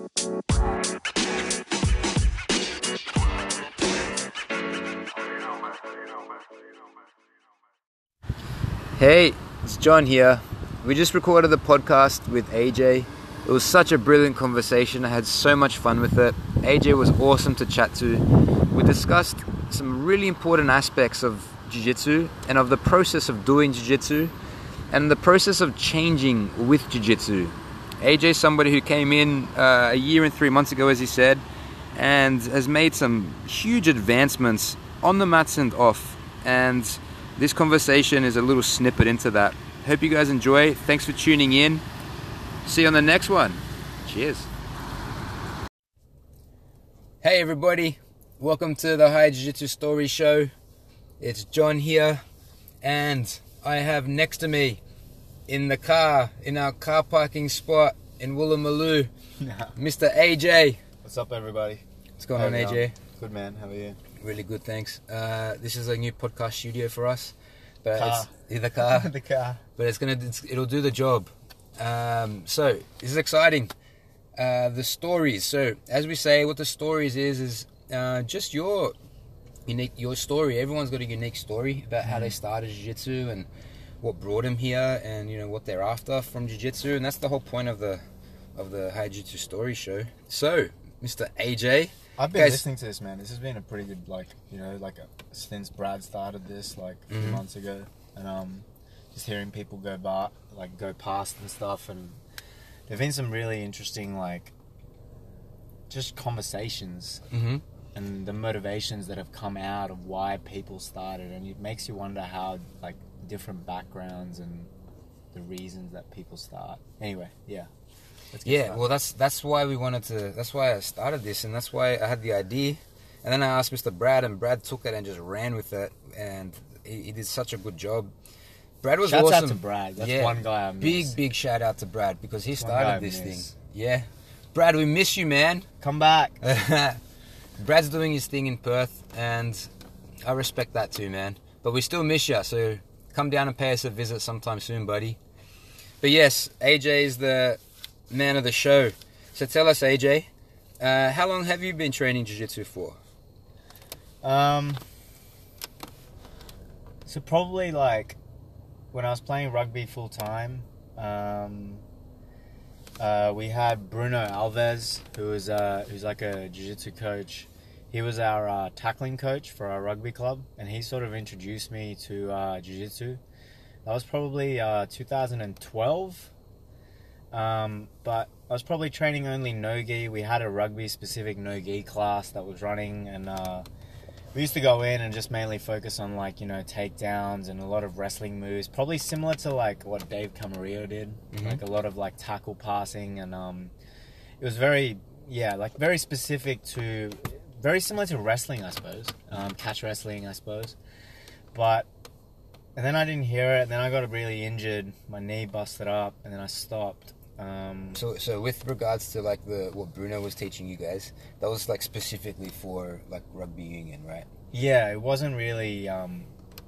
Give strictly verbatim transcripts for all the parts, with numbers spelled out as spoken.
Hey, it's John here. We just recorded the podcast with A J. It was such a brilliant conversation. I had so much fun with it. A J was awesome to chat to. We discussed some really important aspects of Jiu-Jitsu and of the process of doing Jiu-Jitsu and the process of changing with Jiu-Jitsu. A J is somebody who came in uh, a year and three months ago, as he said, and has made some huge advancements on the mats and off. And this conversation is a little snippet into that. Hope you guys enjoy. Thanks for tuning in. See you on the next one. Cheers. Hey everybody. Welcome to the High Jiu-Jitsu Story Show. It's John here. And I have next to me in the car, in our car parking spot in Woolloomooloo, Mister A J. What's up everybody? What's going on, A J? Good man, how are you? Really good, thanks. Uh, this is a new podcast studio for us. But car. It's the car. the car. But it's gonna, it's, it'll do the job. Um, so this is exciting. Uh, the stories. So as we say, what the stories is is uh, just your unique, your story. Everyone's got a unique story about how they started jiu-jitsu and what brought them here, and you know what they're after from jiu-jitsu, and that's the whole point of the of the High Jiu-Jitsu Story Show. So, Mister A J. I've been guys, listening to this, man. This has been a pretty good, like, you know, like a, since Brad started this, like, a few mm-hmm. months ago, and um, just hearing people go bar, like, go past and stuff, and there've been some really interesting, like, just conversations, mm-hmm. and the motivations that have come out of why people started, and it makes you wonder how, like, different backgrounds and the reasons that people start. Anyway, yeah. Yeah, started. well, that's that's why we wanted to. That's why I started this, and that's why I had the idea. And then I asked Mister Brad, and Brad took it and just ran with it, and he, he did such a good job. Brad was Shouts awesome. out to Brad. That's yeah, one guy I miss. Big, big shout out to Brad because he That's started this miss. thing. Yeah, Brad, we miss you, man. Come back. Brad's doing his thing in Perth, and I respect that too, man. But we still miss you, so come down and pay us a visit sometime soon, buddy. But yes, A J is the man of the show. So tell us, A J, uh, how long have you been training jiu-jitsu for? Um, so probably like when I was playing rugby full time, um, uh, we had Bruno Alves, who was uh, who's like a jiu-jitsu coach. He was our uh, tackling coach for our rugby club, and he sort of introduced me to uh, jiu-jitsu. That was probably uh, two thousand twelve. Um, but I was probably training only no-gi. We had a rugby-specific no-gi class that was running, and uh, we used to go in and just mainly focus on, like, you know, takedowns and a lot of wrestling moves, probably similar to, like, what Dave Camarillo did, mm-hmm. like a lot of, like, tackle passing, and um, it was very, yeah, like, very specific to, very similar to wrestling, I suppose, um, catch wrestling, I suppose, but, and then I didn't hear it, and then I got really injured, my knee busted up, and then I stopped. Um, so, so with regards to like the what Bruno was teaching you guys, that was like specifically for like rugby union, right? Yeah, it wasn't really um,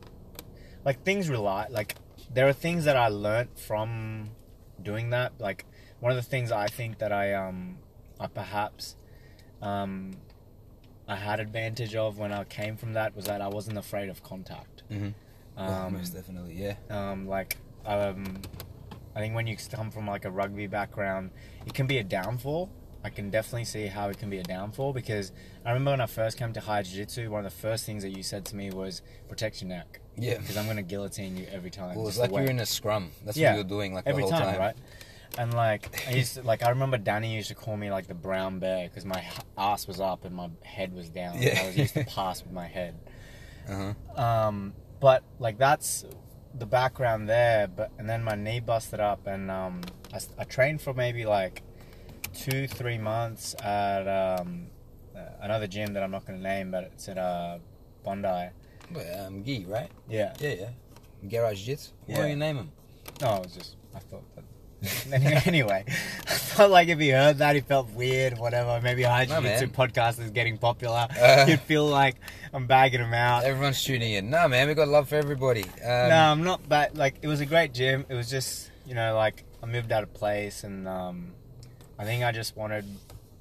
like things rely like there are things that I learnt from doing that. Like one of the things I think that I um, I perhaps um, I had advantage of when I came from that was that I wasn't afraid of contact. Mm-hmm. Um, oh, most definitely, yeah. Um, like um. I think when you come from like a rugby background, it can be a downfall. I can definitely see how it can be a downfall, because I remember when I first came to High Jiu-Jitsu, one of the first things that you said to me was protect your neck. Yeah. Because I'm going to guillotine you every time. Well, it's like you're in a scrum. That's yeah, what you're doing like every the whole time, time. right? And like, I used to, like, I remember Danny used to call me like the brown bear because my ass was up and my head was down. Yeah. I was used to pass with my head. Uh-huh. Um, but like that's the background there, but and then my knee busted up, and um, I, I trained for maybe like two, three months at um, uh, another gym that I'm not going to name, but it's at uh, Bondi. Well, um, Gi, right? Yeah. Yeah, yeah. Garage Jits. Why Yeah. do you name him? No, it was just, I thought that. Anyway, I felt like if he heard that, he felt weird, whatever. Maybe High No, Jiu-Jitsu man. podcast is getting popular. Uh, He'd feel like I'm bagging him out. Everyone's tuning in. No, man, we got love for everybody. Um, No, I'm not bad. Like, it was a great gym. It was just, you know, like, I moved out of place, and um, I think I just wanted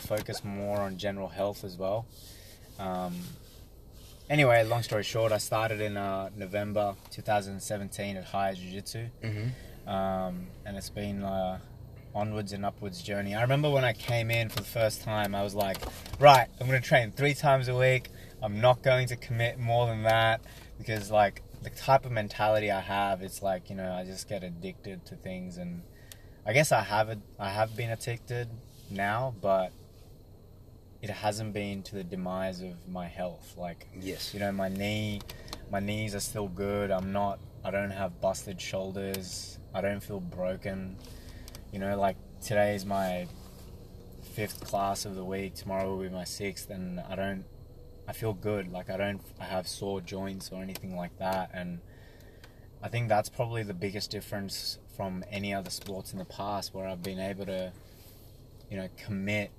focus more on general health as well. Um, anyway, long story short, I started in uh, November twenty seventeen at Higher Jiu-Jitsu. Mm-hmm. Um, and it's been uh, onwards and upwards journey. I remember when I came in for the first time, I was like, right, I'm going to train three times a week. I'm not going to commit more than that, because like the type of mentality I have, it's like, you know, I just get addicted to things, and I guess I have it, I have been addicted now, but it hasn't been to the demise of my health. Like, yes, you know, my knee, my knees are still good. I'm not, I don't have busted shoulders. I don't feel broken. You know, like today is my fifth class of the week. Tomorrow will be my sixth, and I don't, I feel good. Like I don't, I have sore joints or anything like that. And I think that's probably the biggest difference from any other sports in the past, where I've been able to, you know, commit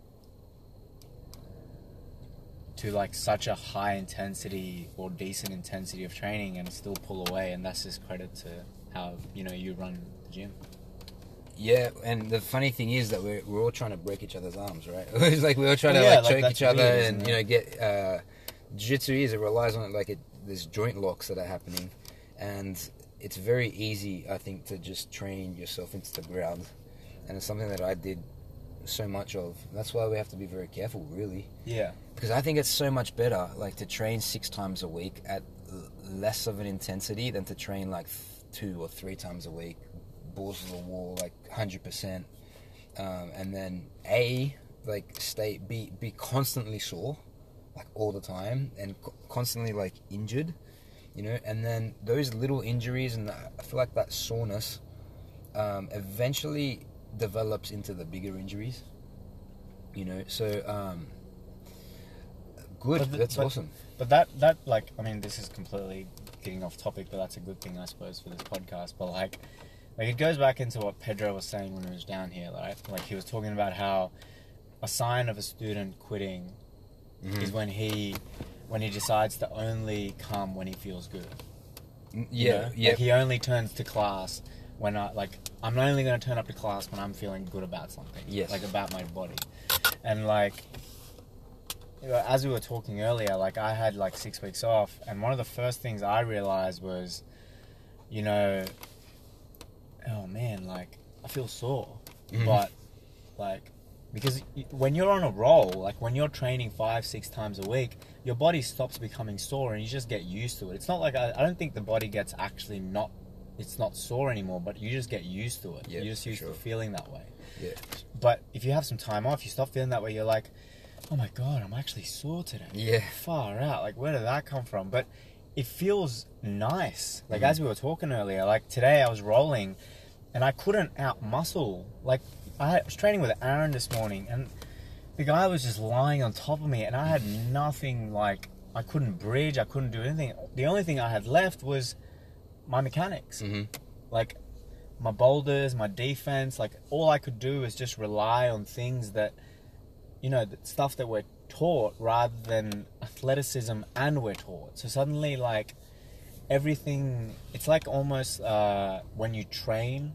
to like such a high intensity or decent intensity of training and still pull away. And that's just credit to how, you know, you run the gym. Yeah, and the funny thing is that we're, we're all trying to break each other's arms, right? It's like we're all trying to yeah, like, like choke each other weird, and, you know, get... Uh, Jiu-Jitsu is, it relies on like it, there's joint locks that are happening, and it's very easy, I think, to just train yourself into the ground, and it's something that I did so much of. That's why we have to be very careful, really. Yeah. Because I think it's so much better, like, to train six times a week at l- less of an intensity than to train like th- two or three times a week, balls to the wall, like one hundred percent, um, and then a like stay be be constantly sore, like all the time, and co- constantly like injured, you know, and then those little injuries and the, I feel like that soreness um, eventually develops into the bigger injuries, you know. So um, good, But the- that's but- awesome. But that, that, like, I mean, this is completely getting off topic, but that's a good thing, I suppose, for this podcast. But, like, like it goes back into what Pedro was saying when he was down here, right? Like, he was talking about how a sign of a student quitting Mhm. is when he, when he decides to only come when he feels good. Mm, you Yeah, know? yeah. Like, he only turns to class when I, like, I'm only going to turn up to class when I'm feeling good about something. Yes. Like, about my body. And, like, you know, as we were talking earlier, like, I had, like, six weeks off, and one of the first things I realized was, you know, oh, man, like, I feel sore. Mhm. But, like, because y- when you're on a roll, like, when you're training five, six times a week, your body stops becoming sore, and you just get used to it. It's not like, I, I don't think the body gets actually not, it's not sore anymore, but you just get used to it. Yeah, You're just for used sure. to feeling that way. Yeah. But if you have some time off, you stop feeling that way, you're like, oh my god, I'm actually sore today. Yeah. Far out. Like, where did that come from? But it feels nice. Like, Mhm. as we were talking earlier, like, today I was rolling and I couldn't out muscle. Like, I was training with Aaron this morning, and the guy was just lying on top of me, and I had nothing, like, I couldn't bridge, I couldn't do anything. The only thing I had left was my mechanics. Mm-hmm. Like, my boulders, my defense, like, all I could do is just rely on things that, you know, the stuff that we're taught rather than athleticism and we're taught. So suddenly, like, everything, it's like almost uh, when you train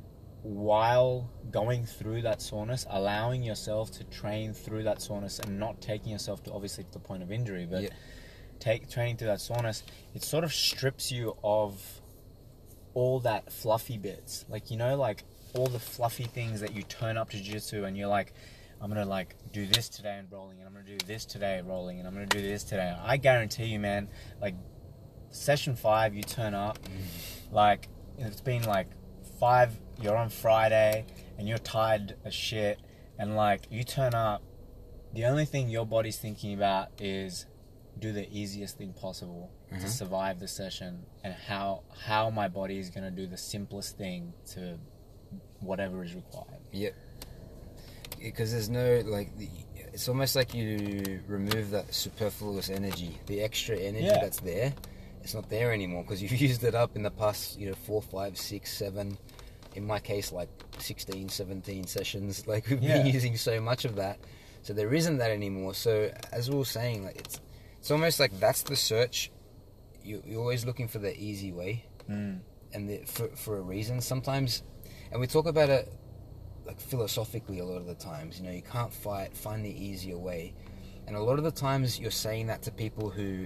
while going through that soreness, allowing yourself to train through that soreness and not taking yourself to, obviously, to the point of injury, but Yeah. take training through that soreness, it sort of strips you of all that fluffy bits. Like, you know, like all the fluffy things that you turn up to jiu-jitsu and you're like, I'm going to like do this today and rolling, and I'm going to do this today rolling, and I'm going to do this today. I guarantee you, man, like session five, you turn up, like it's been like five, you're on Friday and you're tired as shit, and like you turn up, the only thing your body's thinking about is do the easiest thing possible Mhm. to survive the session, and how how my body is going to do the simplest thing to whatever is required. Yeah. Because there's no, like, the, it's almost like you remove that superfluous energy, the extra energy Yeah. that's there. It's not there anymore because you've used it up in the past, you know, four, five, six, seven, in my case, like sixteen, seventeen sessions. Like, we've Yeah. been using so much of that. So there isn't that anymore. So as we were saying, like, it's it's almost like that's the search. You, you're always looking for the easy way. Mm. And the, for, for a reason sometimes. And we talk about it like philosophically a lot of the times. You know, you can't fight, find the easier way. And a lot of the times you're saying that to people who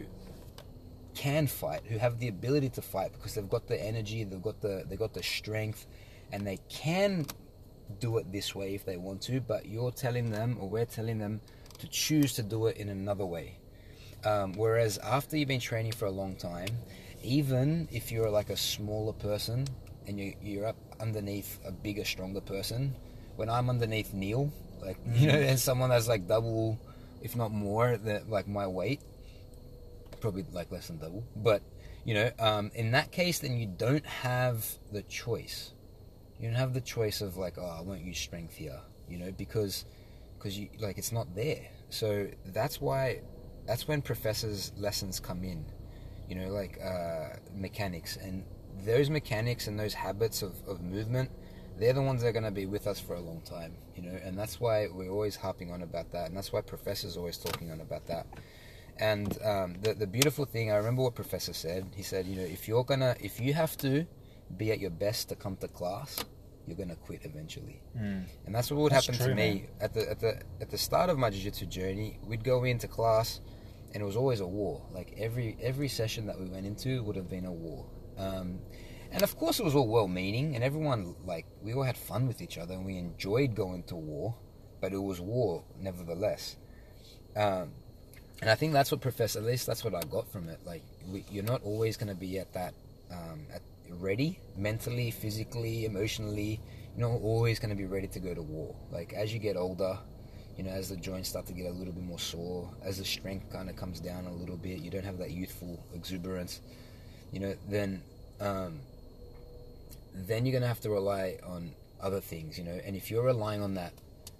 can fight, who have the ability to fight because they've got the energy, they've got the they've got the strength, and they can do it this way if they want to, but you're telling them, or we're telling them, to choose to do it in another way. Um, whereas after you've been training for a long time, even if you're like a smaller person and you, you're up underneath a bigger, stronger person, when I'm underneath Neil, like, you know, and someone that's like double, if not more, than like my weight, probably like less than double, but you know, um, in that case, then you don't have the choice. You don't have the choice of like, oh, I won't use strength here, you know, because because you like it's not there. So that's why that's when professors' lessons come in, you know, like uh, mechanics, and those mechanics and those habits of, of movement, they're the ones that are going to be with us for a long time, you know, and that's why we're always harping on about that, and that's why professors are always talking on about that. And um, the the beautiful thing, I remember what Professor said. He said, you know, if you're gonna, if you have to be at your best to come to class, you're gonna quit eventually. Mm. And that's what would That's happen true, to me man. at the at the at the start of my jiu-jitsu journey. We'd go into class, and it was always a war. Like every every session that we went into would have been a war. Um, and of course, it was all well-meaning, and everyone like we all had fun with each other, and we enjoyed going to war. But it was war nevertheless. Um, And I think that's what Professor, at least that's what I got from it. Like, we, you're not always going to be at that, um, at ready, mentally, physically, emotionally. You're not always going to be ready to go to war. Like, as you get older, you know, as the joints start to get a little bit more sore, as the strength kind of comes down a little bit, you don't have that youthful exuberance, you know, then, um, then you're going to have to rely on other things, you know. And if you're relying on that,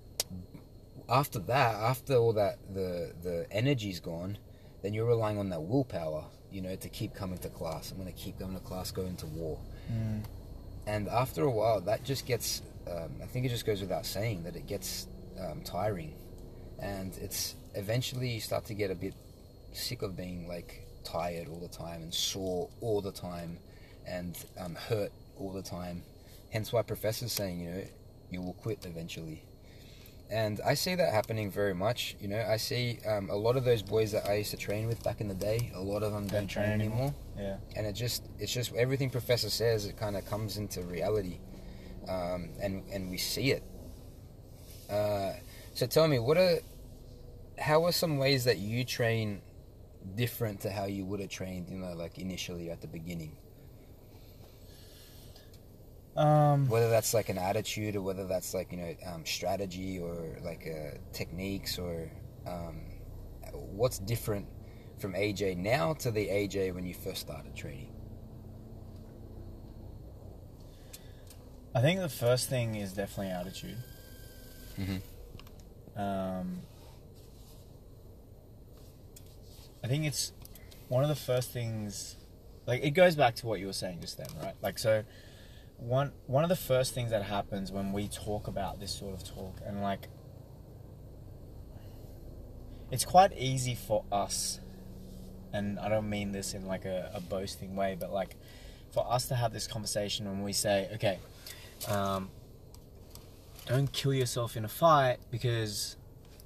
after that, after all that, the the energy's gone, then you're relying on that willpower, you know, to keep coming to class. I'm going to keep going to class, going to war. Mm. And after a while, that just gets, um, I think it just goes without saying that it gets um, tiring. And it's, eventually you start to get a bit sick of being, like, tired all the time and sore all the time and um, hurt all the time. Hence why Professor's saying, you know, you will quit eventually. And I see that happening very much. You know, I see um, a lot of those boys that I used to train with back in the day, a lot of them don't train anymore. Yeah. And it just, it's just everything Professor says, it kind of comes into reality. Um, and, and we see it. Uh, so tell me, what are, how are some ways that you train different to how you would have trained, you know, like initially at the beginning? Um, Whether that's like an attitude, or whether that's like, you know, um, strategy, or like uh, techniques, or um, what's different from A J now to the A J when you first started training? I think the first thing is definitely attitude. Mm-hmm. Um, I think it's one of the first things, like, it goes back to what you were saying just then, right? Like, so one one of the first things that happens when we talk about this sort of talk, and like, it's quite easy for us, and I don't mean this in like a, a boasting way, but like for us to have this conversation when we say, okay, um, don't kill yourself in a fight because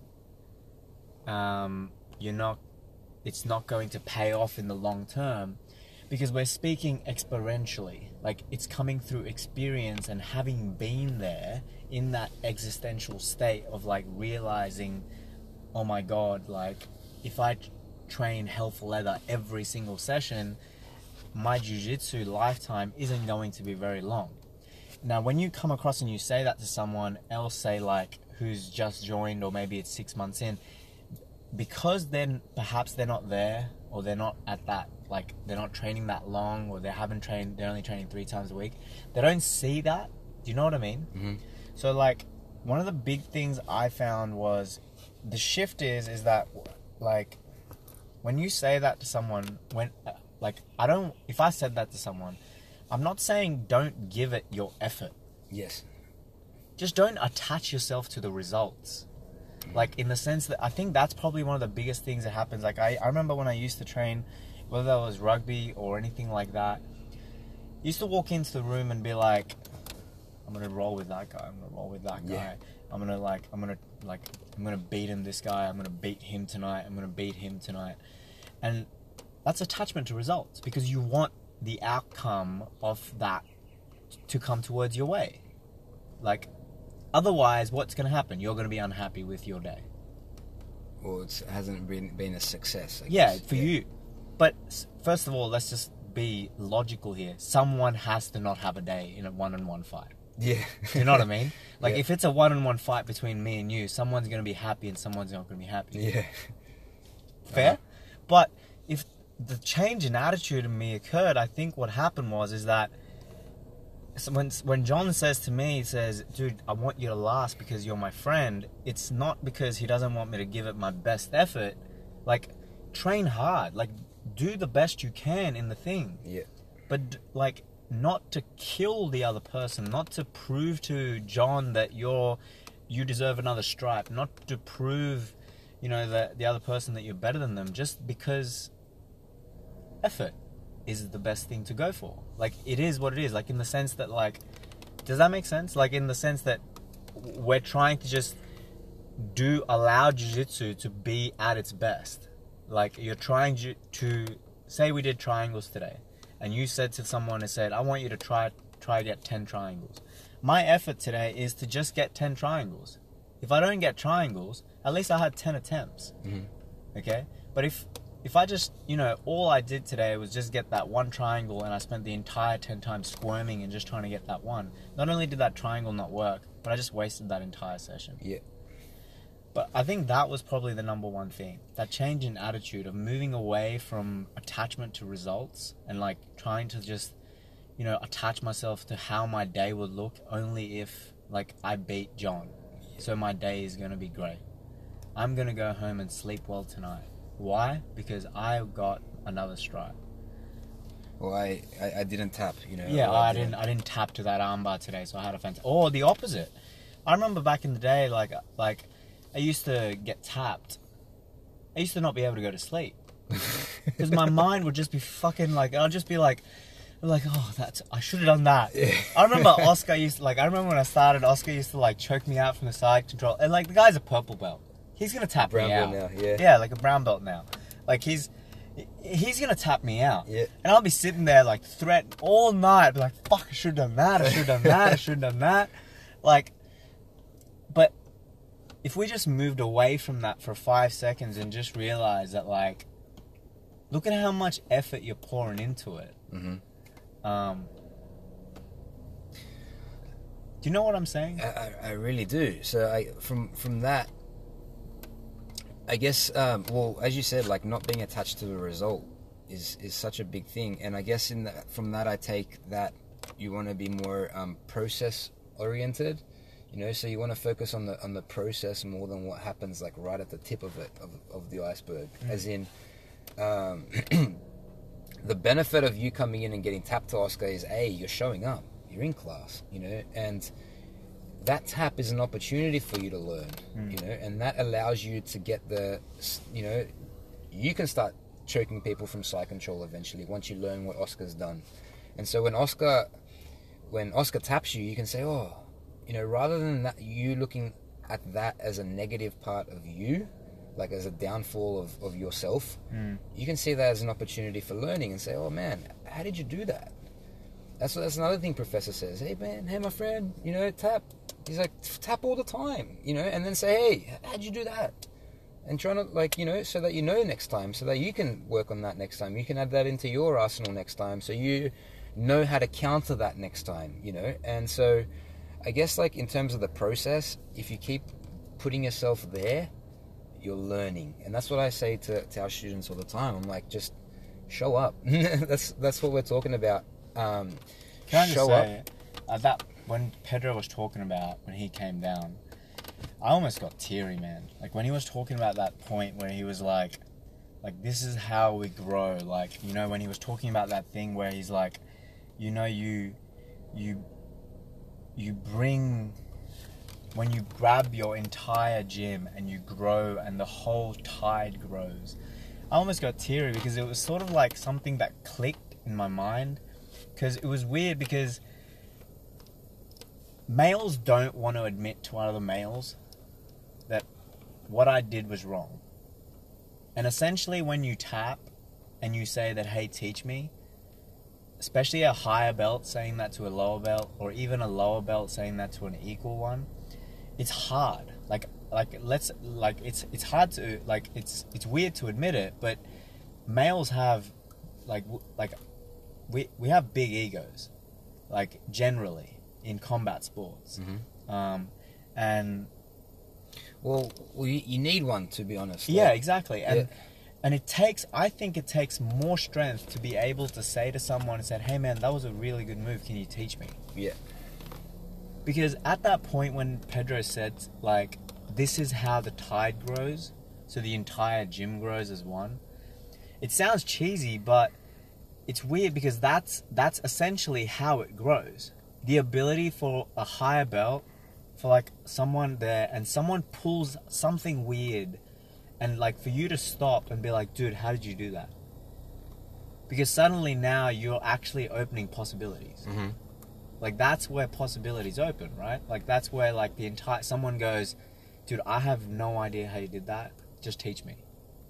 um, you're not, it's not going to pay off in the long term, because we're speaking experientially. Like, it's coming through experience and having been there in that existential state of like realizing, oh my God, like if I t- train health leather every single session, my jiu-jitsu lifetime isn't going to be very long. Now, when you come across and you say that to someone else, say like who's just joined, or maybe it's six months in, because then perhaps they're not there, or they're not at that, like they're not training that long, or they haven't trained, they're only training three times a week, they don't see that. Do you know what I mean? Mm-hmm. So like, one of the big things I found was the shift is is that like when you say that to someone, when like I don't, if I said that to someone, I'm not saying don't give it your effort. Yes. Just don't attach yourself to the results. Like, in the sense that I think that's probably one of the biggest things that happens. Like, I, I remember when I used to train, whether that was rugby or anything like that, I used to walk into the room and be like, I'm gonna roll with that guy. I'm gonna roll with that guy. Yeah. I'm gonna like, I'm gonna like, I'm gonna beat him. This guy. I'm gonna beat him tonight. I'm gonna beat him tonight. And that's attachment to results because you want the outcome of that to come towards your way. Like, otherwise, what's gonna happen? You're gonna be unhappy with your day. Or it hasn't been been a success. I Yeah, guess. for you. But first of all, let's just be logical here. Someone has to not have a day in a one-on-one fight. Yeah. Do you know what I mean? Like, Yeah. if it's a one-on-one fight between me and you, someone's going to be happy and someone's not going to be happy. Yeah. Fair? Uh-huh. But if the change in attitude in me occurred, I think what happened was is that so when when John says to me, he says, dude, I want you to last because you're my friend, it's not because he doesn't want me to give it my best effort. Like, train hard. Like, do the best you can in the thing. Yeah. But, like, not to kill the other person, not to prove to John that you're you deserve another stripe, not to prove, you know, that the other person that you're better than them, just because effort is the best thing to go for. Like, it is what it is. Like, in the sense that, like, does that make sense? Like, in the sense that we're trying to just do, allow jiu-jitsu to be at its best. Like, you're trying ju- to, say we did triangles today, and you said to someone and said, I want you to try, try to get ten triangles. My effort today is to just get ten triangles. If I don't get triangles, at least I had ten attempts. Mm-hmm. Okay? But if if I just, you know, all I did today was just get that one triangle and I spent the entire ten times squirming and just trying to get that one, not only did that triangle not work, but I just wasted that entire session. Yeah. But I think that was probably the number one thing. That change in attitude of moving away from attachment to results and like trying to just, you know, attach myself to how my day would look only if like I beat John. So my day is going to be great. I'm going to go home and sleep well tonight. Why? Because I got another stripe. Well, I, I, I didn't tap, you know. Yeah, or I didn't I didn't tap to that armbar today, so I had a fantastic. Or the opposite. I remember back in the day, like like I used to get tapped. I used to not be able to go to sleep because my mind would just be fucking like I'll just be like. Like, oh, that's I should have done that. Yeah. I remember Oscar used to, like I remember when I started, Oscar used to like choke me out from the side control, and like the guy's a purple belt. He's gonna tap Brown me belt out. now, yeah. Yeah, like a brown belt now. Like he's he's gonna tap me out. Yeah. And I'll be sitting there like threatened all night, be like, fuck, I should have done that. I should have done that. I should have done that. Like, but if we just moved away from that for five seconds and just realized that, like, look at how much effort you're pouring into it. Mm-hmm. Um, do you know what I'm saying? I, I, I really do. So I from from that, I guess. Um, well, as you said, like not being attached to the result is is such a big thing, and I guess in that from that I take that you want to be more um, process oriented. You know, so you want to focus on the on the process more than what happens like right at the tip of it of of the iceberg. Mm. As in, um, the benefit of you coming in and getting tapped to Oscar is a you're showing up, you're in class, you know, and that tap is an opportunity for you to learn, mm. you know, and that allows you to get the, you know, you can start choking people from side control eventually once you learn what Oscar's done, and so when Oscar, when Oscar taps you, you can say, oh. You know, rather than that, you looking at that as a negative part of you, like as a downfall of, of yourself, mm. you can see that as an opportunity for learning and say, oh man, how did you do that? That's that's another thing Professor says. Hey man, hey my friend, you know, tap. He's like, tap all the time, you know, and then say, hey, how'd you do that? And trying to like, you know, so that you know next time, so that you can work on that next time. You can add that into your arsenal next time, so you know how to counter that next time, you know, and so... I guess, like, in terms of the process, if you keep putting yourself there, you're learning. And that's what I say to, to our students all the time. I'm like, just show up. that's that's what we're talking about. Um, Can I just show say, up. Uh, that, when Pedro was talking about, when he came down, I almost got teary, man. Like, when he was talking about that point where he was like, like, this is how we grow. Like, you know, when he was talking about that thing where he's like, you know, you... you you bring, when you grab your entire gym and you grow and the whole tide grows. I almost got teary because it was sort of like something that clicked in my mind, because it was weird because males don't want to admit to other males that what I did was wrong. And essentially when you tap and you say that, hey, teach me, especially a higher belt saying that to a lower belt, or even a lower belt saying that to an equal one, it's hard. Like, like let's like it's it's hard to like it's it's weird to admit it, but males have like like we we have big egos, like generally in combat sports, Mm-hmm. um, and Well, well you, you need one, to be honest. yeah, Like, exactly, and. yeah. And it takes, I think it takes more strength to be able to say to someone and said, hey man, that was a really good move, can you teach me? Yeah. Because at that point when Pedro said, like, this is how the tide grows, so the entire gym grows as one, it sounds cheesy, but it's weird because that's that's essentially how it grows. The ability for a higher belt, for like someone there, and someone pulls something weird, and like for you to stop and be like, dude, how did you do that? Because suddenly now you're actually opening possibilities. Mm-hmm. Like that's where possibilities open, right? Like that's where like the entire, someone goes, dude, I have no idea how you did that. Just teach me.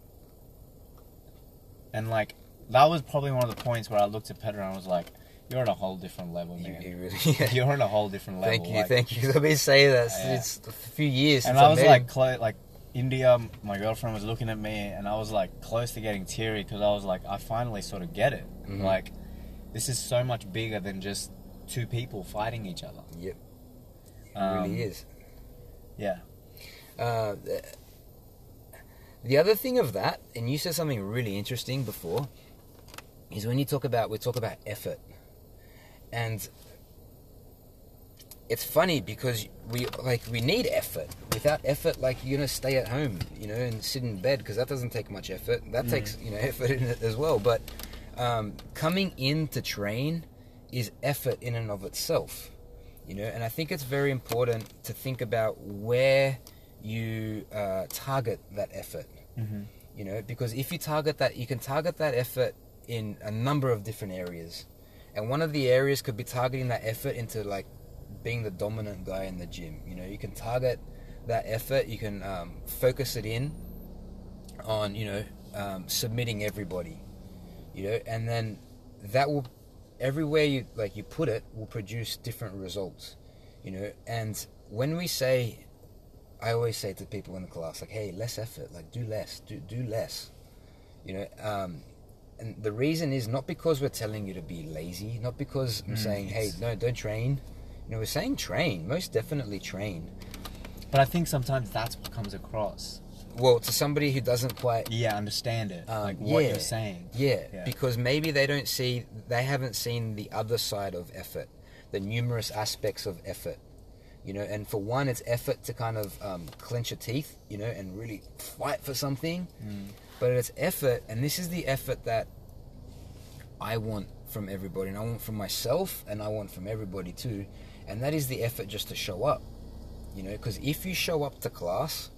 And like, that was probably one of the points where I looked at Pedro and I was like, you're on a whole different level, You, man. you really, yeah. You're on a whole different level. Thank you, like, thank you. Let me say that. Yeah. It's a few years And since I was met like, him. clo- like, India, my girlfriend was looking at me and I was like close to getting teary because I was like, I finally sort of get it. Mhm. Like, this is so much bigger than just two people fighting each other. Yep. It Um, really is. Yeah. Uh, the, the other thing of that, and you said something really interesting before, is when you talk about, we talk about effort. And it's funny because we like we need effort. Without effort, like you're gonna stay at home, you know, and sit in bed because that doesn't take much effort. That Mm. takes you know effort in it as well. But um, coming in to train is effort in and of itself, you know. And I think it's very important to think about where you uh, target that effort, Mm-hmm. you know, because if you target that, you can target that effort in a number of different areas. And one of the areas could be targeting that effort into like being the dominant guy in the gym. You know, you can target that effort, you can um, focus it in on, you know, um, submitting everybody, you know, and then that will, everywhere you, like you put it, will produce different results, you know. And when we say, I always say to people in the class, like, hey, less effort, like do less, do, do less, you know, um, and the reason is not because we're telling you to be lazy, not because I'm Mm, saying, hey, yes. no, don't train. You know, we're saying train, most definitely train. But I think sometimes that's what comes across. Well, to somebody who doesn't quite, Yeah, understand it. Um, like what yeah. you're saying. yeah, Yeah. because maybe they don't see, they haven't seen the other side of effort, the numerous aspects of effort. You know, and for one, it's effort to kind of um, clench your teeth, you know, and really fight for something. Mm. But it's effort, and this is the effort that I want from everybody, and I want from myself, and I want from everybody too, and that is the effort just to show up, you know, because if you show up to class,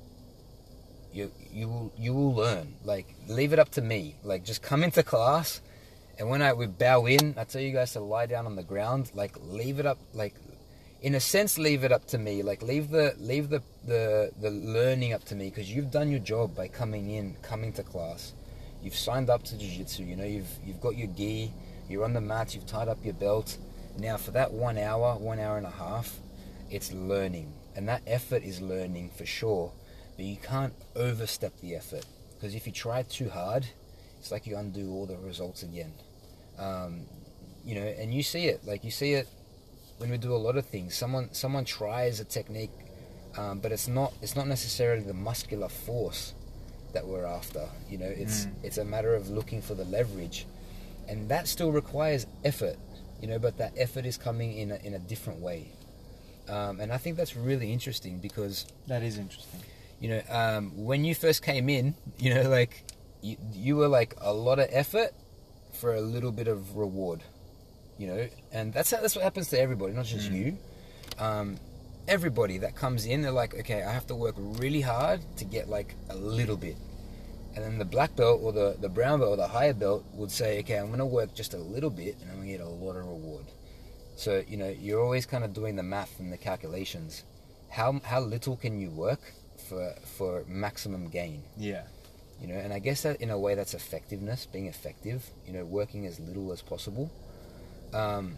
you you will you will learn. Like, leave it up to me. Like, just come into class, and when I we bow in, I tell you guys to lie down on the ground. Like, leave it up. Like, in a sense, leave it up to me. Like, leave the leave the the, the learning up to me, because you've done your job by coming in, coming to class. You've signed up to jiu-jitsu. You know, you've you've got your gi. You're on the mats. You've tied up your belt. Now, for that one hour, one hour and a half, it's learning, and that effort is learning for sure. But you can't overstep the effort, because if you try too hard, it's like you undo all the results again. Um, you know, and you see it. Like, you see it when we do a lot of things. Someone someone tries a technique, um, but it's not it's not necessarily the muscular force that we're after. You know, it's Mm. it's a matter of looking for the leverage, and that still requires effort. You know, but that effort is coming in a, in a different way, um, and I think that's really interesting because, That is interesting. you know, um, when you first came in, you know, like you, you were like a lot of effort for a little bit of reward, you know, and that's how, that's what happens to everybody, not just Mm. you. Um, everybody that comes in, they're like, okay, I have to work really hard to get like a little bit. And then the black belt or the, the brown belt or the higher belt would say, okay, I'm going to work just a little bit and I'm going to get a lot of reward. So, you know, you're always kind of doing the math and the calculations. How how little can you work for for maximum gain? Yeah. You know, and I guess that in a way that's effectiveness, being effective, you know, working as little as possible. Um,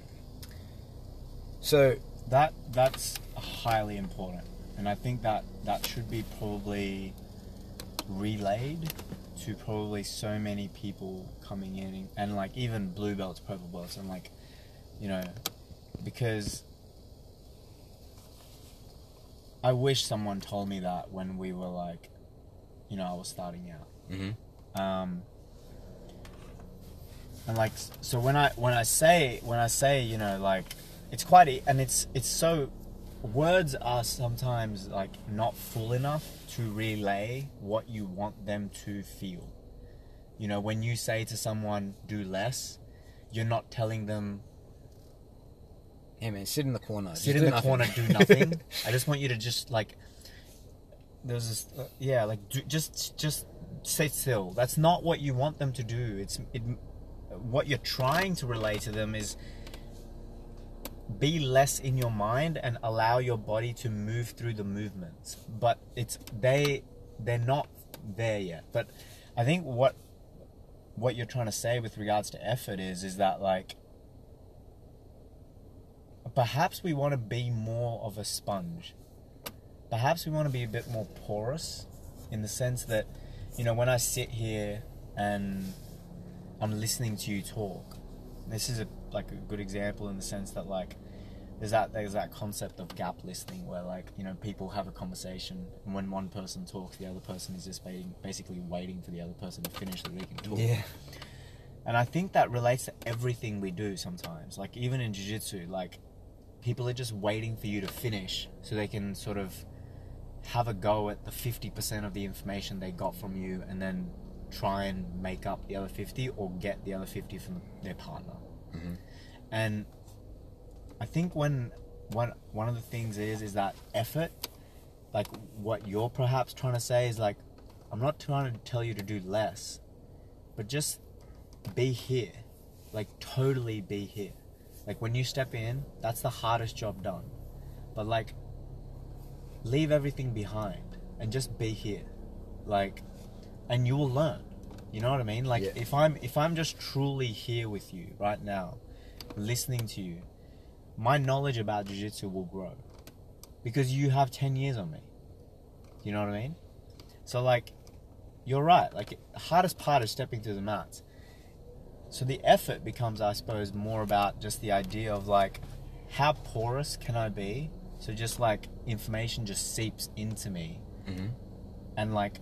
so that that's highly important. And I think that that should be probably relayed to probably so many people coming in, and like even blue belts, purple belts, and like, you know, because I wish someone told me that when we were like, you know, I was starting out. Mm-hmm. Um, and like, so when I when I say when I say you know, like, it's quite e- and it's it's so words are sometimes like not full enough to relay what you want them to feel. You know, when you say to someone, do less, you're not telling them, hey man, sit in the corner. sit Just in do the nothing. corner, do nothing. I just want you to just like, there's this, uh, yeah, like do, just just sit still. That's not what you want them to do. It's it, what you're trying to relay to them is be less in your mind and allow your body to move through the movements. But it's they they're not there yet. But I think what what you're trying to say with regards to effort is is that like perhaps we want to be more of a sponge. Perhaps we want to be a bit more porous, in the sense that, you know, when I sit here and I'm listening to you talk, this is a like a good example in the sense that like there's that there's that concept of gap listening where like, you know, people have a conversation and when one person talks, the other person is just waiting, basically waiting for the other person to finish so they can talk. Yeah. And I think that relates to everything we do sometimes. Like even in jiu-jitsu, like people are just waiting for you to finish so they can sort of have a go at the fifty percent of the information they got from you and then try and make up the other fifty or get the other fifty from their partner. Mm-hmm. And I think when one one of the things is is that effort, like what you're perhaps trying to say is like, I'm not trying to tell you to do less, but just be here, like totally be here. Like when you step in, that's the hardest job done, but like leave everything behind and just be here, like, and you will learn. You know what I mean? Like Yeah. if I'm if I'm just truly here with you right now, listening to you, my knowledge about jiu-jitsu will grow because you have ten years on me. You know what I mean? So like, you're right. Like the hardest part is stepping through the mats. So the effort becomes, I suppose, more about just the idea of like, how porous can I be? So just like information just seeps into me, Mm-hmm. and like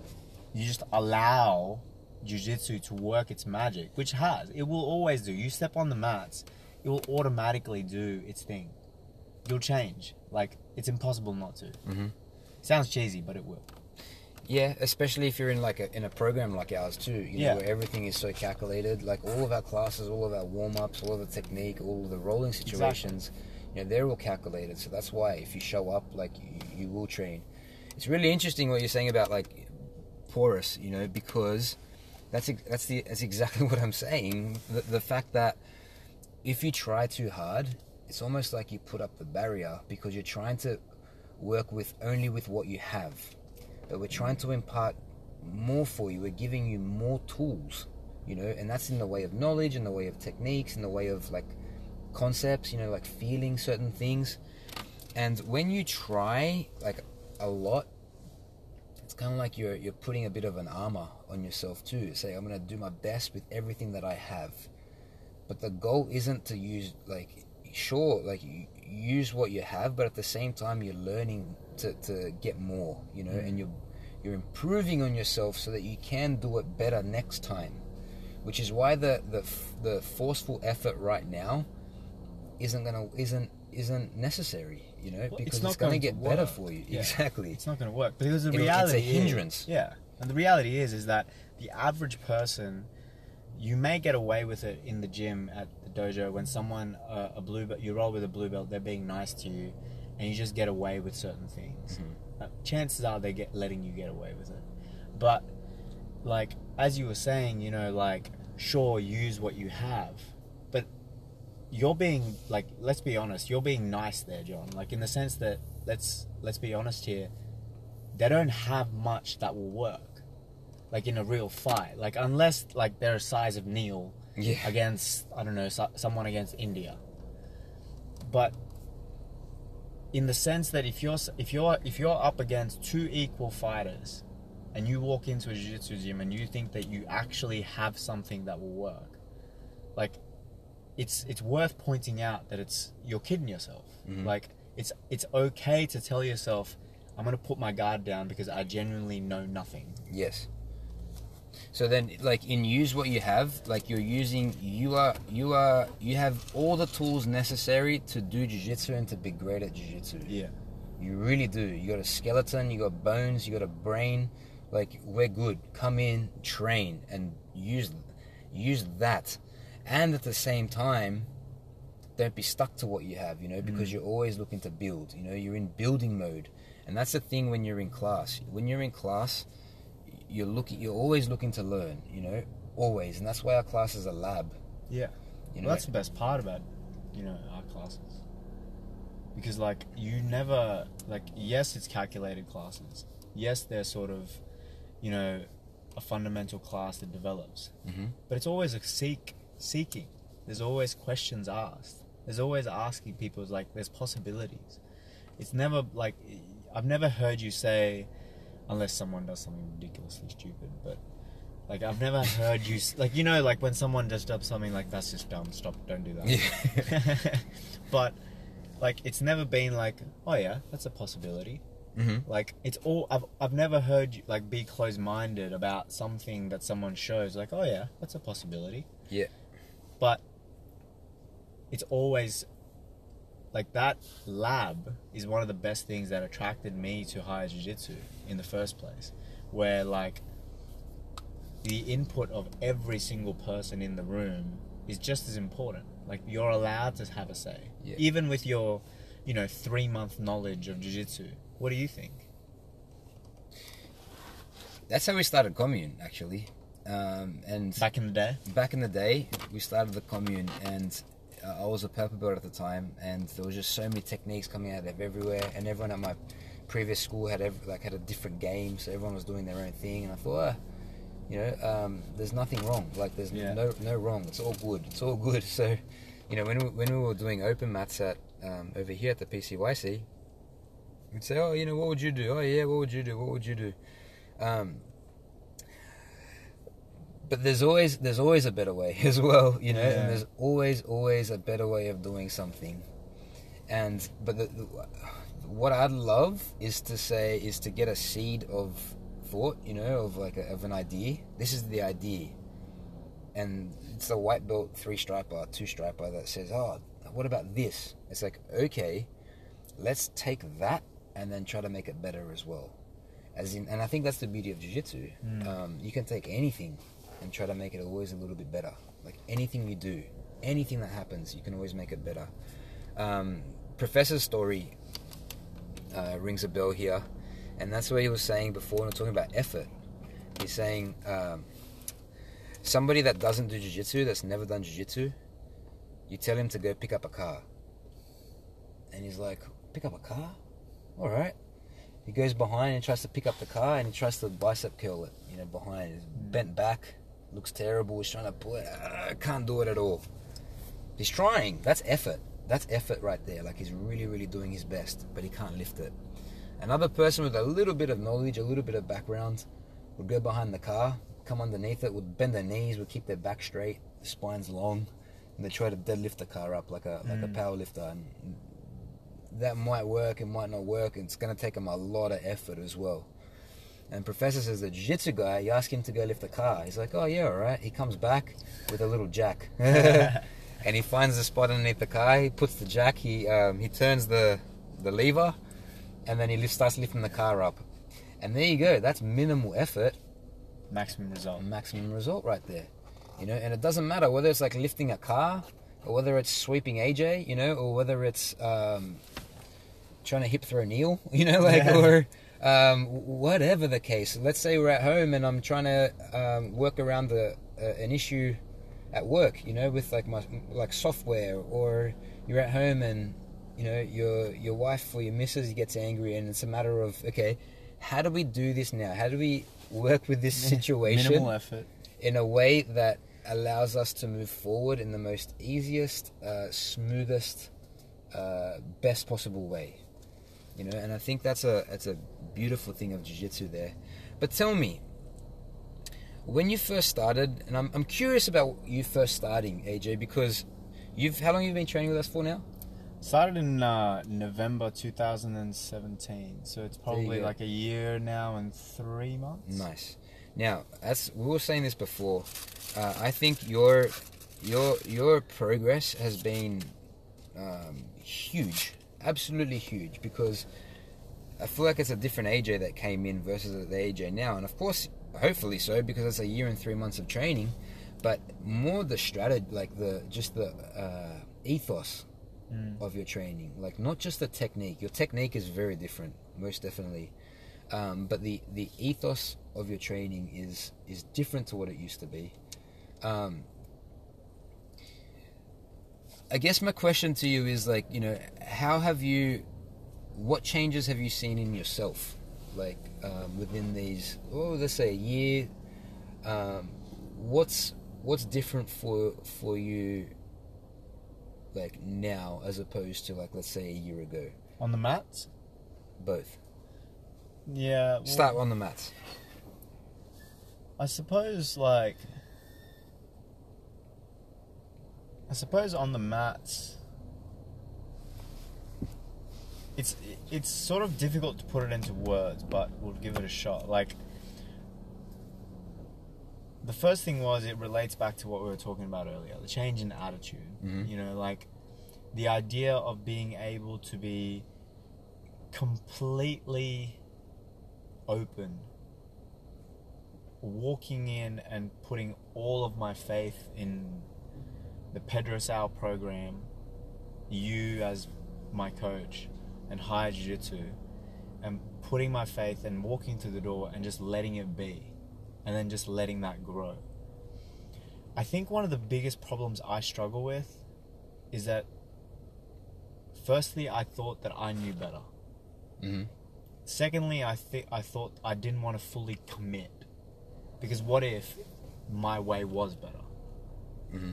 you just allow jiu-jitsu to work its magic, which has, it will always do. You step on the mats, it will automatically do its thing. You'll change. Like it's impossible not to. Mm-hmm. Sounds cheesy, but it will. Yeah, especially if you're in like a in a program like ours too, you know, Yeah. where everything is so calculated. Like all of our classes, all of our warm ups, all of the technique, all of the rolling situations, you know, they're all calculated. So that's why if you show up, like you, you will train. It's really interesting what you're saying about like porous, you know, because that's ex- that's the that's exactly what I'm saying. The, the fact that if you try too hard, it's almost like you put up the barrier because you're trying to work with only with what you have. But we're trying to impart more for you. We're giving you more tools, you know, and that's in the way of knowledge, in the way of techniques, in the way of like concepts, you know, like feeling certain things. And when you try like a lot, it's kind of like you're you're putting a bit of an armor on yourself too. Say, I'm going to do my best with everything that I have. But the goal isn't to use like, sure, like you use what you have, but at the same time you're learning to, to get more, you know, mm. and you're you're improving on yourself so that you can do it better next time. Which is why the the the forceful effort right now isn't gonna isn't isn't necessary, you know, Well, because it's not it's gonna going get to better work. for you. Yeah. Exactly. It's not going to work because the It'll- reality it's a hindrance. Is, yeah, and the reality is is that the average person, you may get away with it in the gym at the dojo when someone uh, a blue belt, you roll with a blue belt, they're being nice to you, and you just get away with certain things. Mm-hmm. Uh, chances are they get letting you get away with it, but like as you were saying, you know, like sure, use what you have, but you're being like, let's be honest, you're being nice there, John. Like in the sense that let's let's be honest here, they don't have much that will work, like in a real fight. Like unless like they're a size of Neil Yeah. against I don't know so, someone against India. But in the sense that if you're if you're if you're up against two equal fighters, and you walk into a jiu-jitsu gym and you think that you actually have something that will work, like. It's it's worth pointing out that it's you're kidding yourself. Mm-hmm. Like it's it's okay to tell yourself, I'm gonna put my guard down because I genuinely know nothing. Yes. So then, like in use what you have, like you're using, you are you are you have all the tools necessary to do jiu-jitsu and to be great at jiu-jitsu. Yeah. You really do. You got a skeleton, you got bones, you got a brain. Like we're good. Come in, train, and use use that. And at the same time, don't be stuck to what you have, you know, because mm. you're always looking to build, you know, you're in building mode. And that's the thing when you're in class. When you're in class, you're looking, you're always looking to learn, you know, always. And that's why our class is a lab. Yeah. You know? Well, that's the best part about, you know, our classes. Because, like, you never, like, yes, it's calculated classes. Yes, they're sort of, you know, a fundamental class that develops. Mm-hmm. But it's always a seek. Seeking. There's always questions asked. There's always asking people, like, there's possibilities. It's never, like, I've never heard you say, unless someone does something ridiculously stupid, but, like, I've never heard you, like, you know, like, when someone just does something like, that's just dumb, stop, don't do that. Yeah. But, like, it's never been like, oh yeah, that's a possibility. Mm-hmm. Like, it's all, I've, I've never heard you, like, be closed-minded about something that someone shows, like, oh yeah, that's a possibility. Yeah. But it's always like that lab is one of the best things that attracted me to higher jiu-jitsu in the first place, where like the input of every single person in the room is just as important. Like you're allowed to have a say, yeah. even with your, you know, three month knowledge of jiu-jitsu. What do you think? That's how we started Commune, actually. Um, and back in the day back in the day we started the Commune, and uh, I was a purple belt at the time, and there was just so many techniques coming out of everywhere, and everyone at my previous school had every, like had a different game, so everyone was doing their own thing, and I thought, ah, you know, um, there's nothing wrong, like there's yeah. no no wrong, it's all good, it's all good. So, you know, when we, when we were doing open mats at um, over here at the P C Y C, we'd say, oh, you know, what would you do? Oh yeah, what would you do? What would you do? Um, But there's always there's always a better way as well, you know. Yeah. And there's always always a better way of doing something. And but the, the, what I'd love is to say is to get a seed of thought, you know, of like a, of an idea. This is the idea, and it's a white belt three striper, two striper that says, oh, what about this? It's like, okay, let's take that and then try to make it better as well. As in, and I think that's the beauty of jiu-jitsu. Mm. Um, you can take anything and try to make it always a little bit better. Like anything you do, anything that happens, you can always make it better. Um, Professor's story uh, rings a bell here, and that's what he was saying before when we were talking about effort. He's saying um, somebody that doesn't do jiu-jitsu, that's never done jiu-jitsu, you tell him to go pick up a car. And he's like, pick up a car? All right. He goes behind and tries to pick up the car, and he tries to bicep curl it, you know, behind. He's bent back, looks terrible, he's trying to pull it, uh, can't do it at all. He's trying, that's effort. That's effort right there. Like he's really, really doing his best, but he can't lift it. Another person with a little bit of knowledge, a little bit of background, would go behind the car, come underneath it, would bend their knees, would keep their back straight, the spine's long, and they try to deadlift the car up like a like mm. a power lifter. And that might work, it might not work, and it's going to take them a lot of effort as well. And Professor says the jiu-jitsu guy, you ask him to go lift the car. He's like, oh yeah, all right. He comes back with a little jack. And he finds the spot underneath the car, he puts the jack, he um, he turns the, the lever, and then he lift, starts lifting the car up. And there you go, that's minimal effort. Maximum result. Maximum result right there. You know, and it doesn't matter whether it's like lifting a car, or whether it's sweeping A J, you know, or whether it's um, trying to hip throw Neil, you know, like, yeah. or um, whatever the case. Let's say we're at home and I'm trying to um, work around the, uh, an issue at work, you know, with like my like software, or you're at home and you know your your wife or your missus gets angry, and it's a matter of, okay, how do we do this now? How do we work with this situation? Minimal effort. In a way that allows us to move forward in the most easiest, uh, smoothest, uh, best possible way. You know, and I think that's a that's a beautiful thing of jiu-jitsu there. But tell me, when you first started, and I'm I'm curious about you first starting, A J, because you've how long have you been training with us for now? Started in uh, November two thousand seventeen, so it's probably like a year now and three months. Nice. Now, as we were saying this before, uh, I think your your your progress has been um, huge, absolutely huge, because I feel like it's a different A J that came in versus the A J now, and of course, hopefully so, because it's a year and three months of training, but more the strategy, like the just the uh, ethos mm. of your training, like not just the technique. Your technique is very different, most definitely, um, but the the ethos of your training is is different to what it used to be. Um, I guess my question to you is, like, you know, how have you, what changes have you seen in yourself, like um, within these, oh, let's say a year? Um, what's what's different for for you, like now, as opposed to, like, let's say a year ago? On the mats? Both. Yeah. Well, start on the mats. I suppose, like, I suppose on the mats, it's it's sort of difficult to put it into words, but we'll give it a shot. Like, the first thing was, it relates back to what we were talking about earlier, the change in attitude. Mm-hmm. You know, like, the idea of being able to be completely open, walking in and putting all of my faith in the Pedro Sao program, you as my coach, and Higher Jiu-Jitsu, and putting my faith and walking through the door and just letting it be, and then just letting that grow. I think one of the biggest problems I struggle with is that, firstly, I thought that I knew better. Mm-hmm. Secondly, I think I thought I didn't want to fully commit, because what if my way was better? Mm-hmm.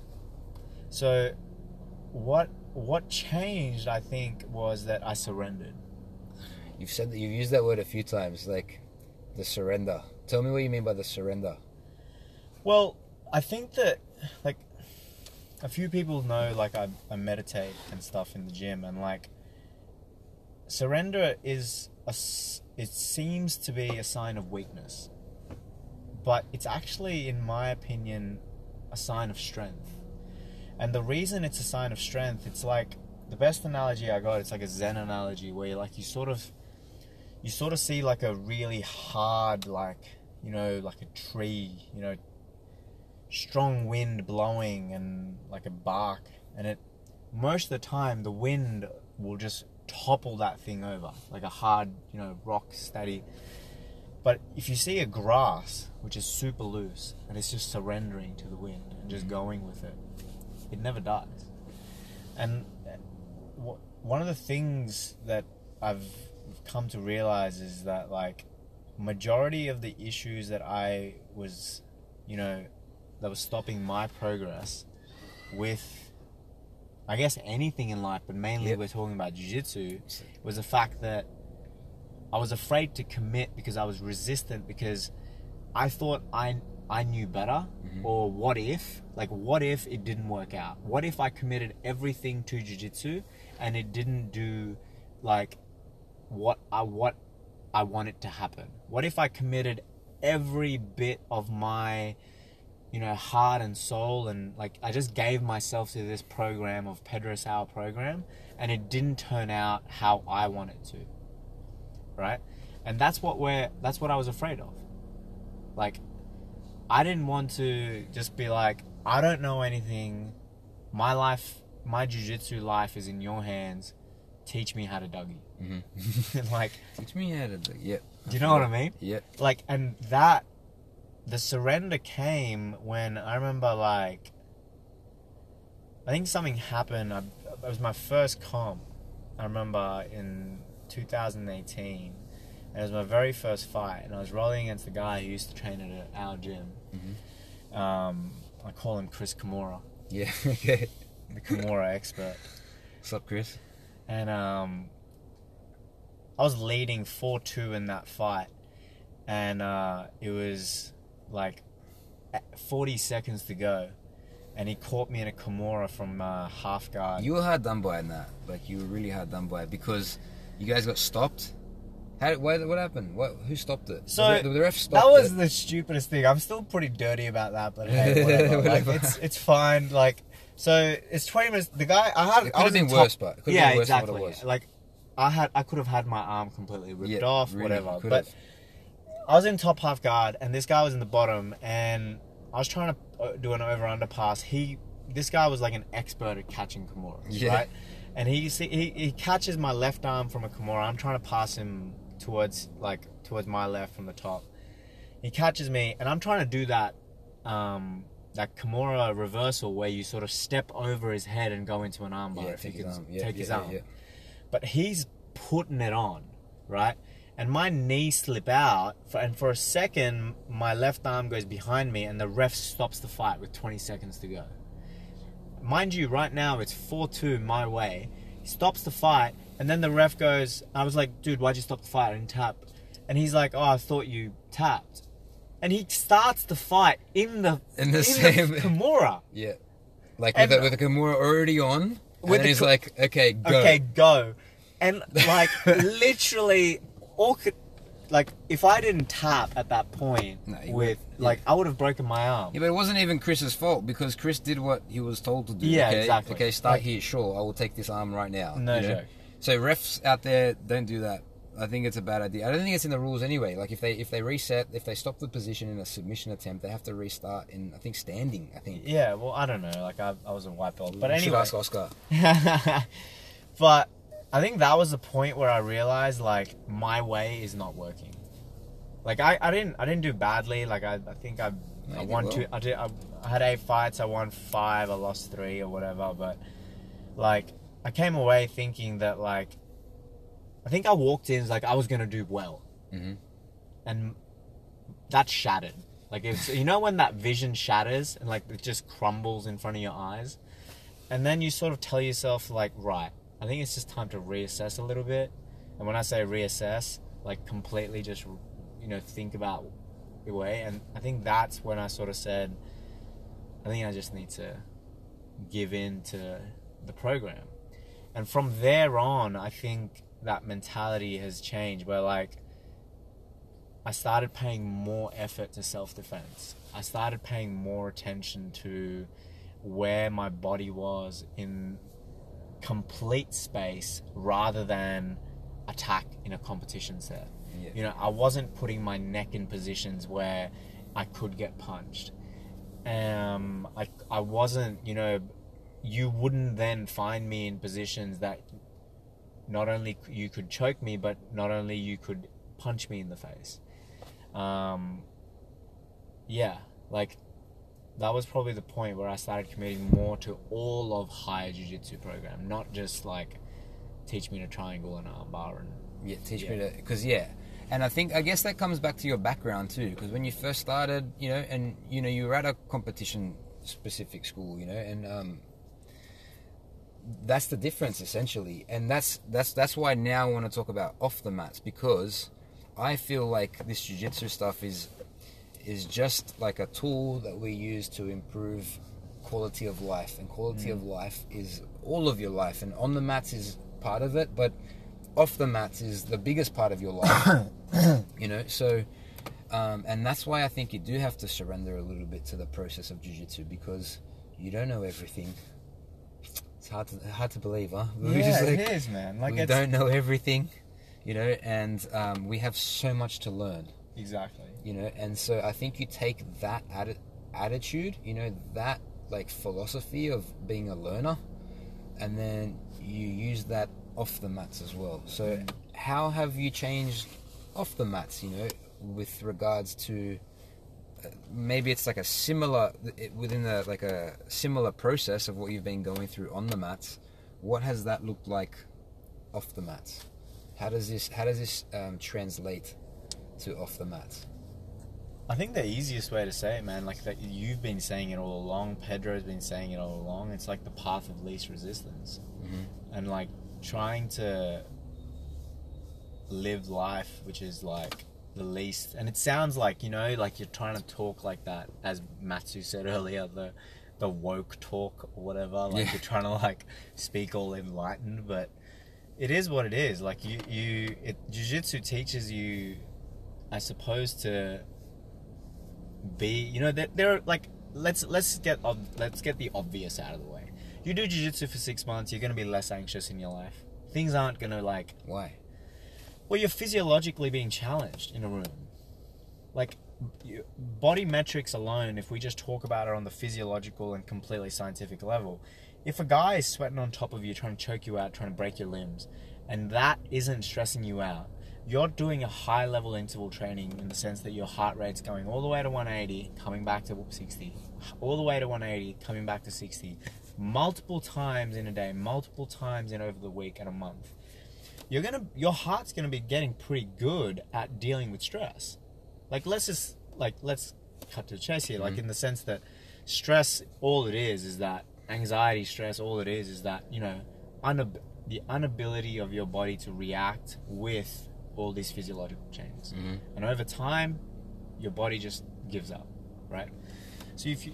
So, what what changed, I think, was that I surrendered. You've said that, you've used that word a few times, like the surrender. Tell me what you mean by the surrender. Well, I think that, like, a few people know, like, I, I meditate and stuff in the gym, and, like, surrender is a, it seems to be a sign of weakness, but it's actually, in my opinion, a sign of strength. And the reason it's a sign of strength, it's like, the best analogy I got, it's like a Zen analogy, where you like you sort of you sort of see like a really hard, like, you know, like a tree, you know, strong wind blowing and like a bark, and it most of the time the wind will just topple that thing over like a hard, you know, rock steady. But if you see a grass which is super loose and it's just surrendering to the wind and just going with it, it never dies. And one of the things that I've come to realize is that, like, majority of the issues that I was, you know, that was stopping my progress with, I guess, anything in life, but mainly yep. we're talking about jiu-jitsu, was the fact that I was afraid to commit because I was resistant, because I thought I I knew better. Mm-hmm. Or what if, like, what if it didn't work out? What if I committed everything to jiu-jitsu and it didn't do, like, what I what I want it to happen? What if I committed every bit of my, you know, heart and soul, and, like, I just gave myself to this program of Pedro Sao program, and it didn't turn out how I wanted to, right? And that's what we're that's what I was afraid of. Like, I didn't want to just be like, I don't know anything. My life, my jiu-jitsu life is in your hands. Teach me how to dougie. Mm-hmm. Like, teach me how to dougie. Yep. Do you know what I mean? Yep. Like, and that the surrender came when I remember, like, I think something happened. I, it was my first comp. I remember in two thousand eighteen, and it was my very first fight, and I was rolling against the guy who used to train at our gym. Mm-hmm. Um, I call him Chris Kimura. Yeah, okay. The Kimura expert. What's up, Chris? And um, I was leading four two in that fight, and uh, it was like forty seconds to go, and he caught me in a Kimura from uh, half guard. You were hard done by in that. Like, you were really hard done by because you guys got stopped. How? Why, what happened? What? Who stopped it? So the, the ref stopped that was it. the stupidest thing. I'm still pretty dirty about that, but hey, whatever. Whatever. Like, it's it's fine. Like, so it's twenty minutes. The guy I had, It could I have was been in top, worse, but it could have yeah, been worse exactly. than what it was. Like, I had, I could have had my arm completely ripped Yeah, off, really, whatever. could But have. I was in top half guard, and this guy was in the bottom, and I was trying to uh, do an over under pass. He, this guy was like an expert at catching Kimuras, Yeah. right? And he, see, he he catches my left arm from a Kimura. I'm trying to pass him towards like towards my left from the top. He catches me, and I'm trying to do that um, that Kimura reversal where you sort of step over his head and go into an armbar. Yeah, if take you his can arm. Yeah, take yeah, his yeah, arm. yeah. But he's putting it on, right? And my knee slip out, for, and for a second, my left arm goes behind me, and the ref stops the fight with twenty seconds to go. Mind you, right now it's four two my way. He stops the fight, and then the ref goes, I was like, dude, why'd you stop the fight? I didn't tap. And he's like, oh, I thought you tapped. And he starts the fight in the In the in same- the Kimura. Yeah. Like, And- with, a, with a Kimura already on, With and the he's Ki- like, okay, go. Okay, go. And like literally, all could, like if I didn't tap at that point No, you with wouldn't. like I would have broken my arm. Yeah, but it wasn't even Chris's fault because Chris did what he was told to do. Yeah, okay? exactly. Okay, start Like- here. Sure, I will take this arm right now. No you know? joke. So refs out there, don't do that. I think it's a bad idea. I don't think it's in the rules anyway. Like if they if they reset, if they stop the position in a submission attempt, they have to restart in I think standing. I think. Yeah, well I don't know. Like I, I was a white belt, but You should anyway. ask Oscar. But I think that was the point where I realized like my way is not working. Like I, I didn't I didn't do badly. Like I, I think I No, I you won did two. well. I did. I, I had eight fights. I won five. I lost three or whatever. But like I came away thinking that like I think I walked in like I was gonna do well, Mm-hmm. and that shattered. Like it's you know when that vision shatters and like it just crumbles in front of your eyes, and then you sort of tell yourself like, right, I think it's just time to reassess a little bit. And when I say reassess, like completely just you know think about your way. And I think that's when I sort of said, I think I just need to give in to the program. And from there on, I think that mentality has changed where like I started paying more effort to self-defense. I started paying more attention to where my body was in complete space rather than attack in a competition set. Yeah. You know, I wasn't putting my neck in positions where I could get punched. Um, I, I wasn't, you know, you wouldn't then find me in positions that not only you could choke me, but not only you could punch me in the face. Um, yeah, like that was probably the point where I started committing more to all of higher jiu-jitsu program, not just like teach me to triangle and armbar and Yeah, teach Yeah. me to, because yeah, and I think I guess that comes back to your background too, because when you first started, you know, and you know you were at a competition specific school, you know, and um, that's the difference essentially, and that's that's that's why now I want to talk about off the mats, because I feel like this jiu-jitsu stuff is is just like a tool that we use to improve quality of life, and quality Mm. of life is all of your life, and on the mats is part of it, but off the mats is the biggest part of your life. You know, so um, and that's why I think you do have to surrender a little bit to the process of jiu-jitsu, because you don't know everything. It's hard to hard to believe, huh? We're yeah, just like, it is, man. Like we it's don't know everything, you know, and um, we have so much to learn, exactly. you know, and so I think you take that atti- attitude, you know, that like philosophy of being a learner, and then you use that off the mats as well. So Mm. how have you changed off the mats, you know, with regards to maybe it's like a similar within a like a similar process of what you've been going through on the mats. What has that looked like off the mats? How does this how does this um, translate to off the mats? I think the easiest way to say it, man, like that you've been saying it all along, Pedro's been saying it all along, it's like the path of least resistance. Mm-hmm. And like trying to live life which is like the least, and it sounds like, you know, like you're trying to talk like that, as Matsu said earlier, the the woke talk or whatever, like yeah. You're trying to like speak all enlightened, but it is what it is. Like you, you it, jiu-jitsu teaches you, I suppose, to be, you know, there, there are like, let's let's get let's get the obvious out of the way. You do jiu-jitsu for six months, you're going to be less anxious in your life. Things aren't going to like... Why? Well, you're physiologically being challenged in a room. Like, you, body metrics alone, if we just talk about it on the physiological and completely scientific level, if a guy is sweating on top of you, trying to choke you out, trying to break your limbs, and that isn't stressing you out, you're doing a high-level interval training in the sense that your heart rate's going all the way to one eighty, coming back to sixty, all the way to one eighty, coming back to sixty, multiple times in a day, multiple times in over the week and a month. You're gonna, your heart's gonna be getting pretty good at dealing with stress. Like, let's just, like, let's cut to the chase here. Mm-hmm. Like, in the sense that stress, all it is, is that anxiety, stress, all it is, is that, you know, unab- the inability of your body to react with all these physiological changes. Mm-hmm. And over time, your body just gives up, right? So if you,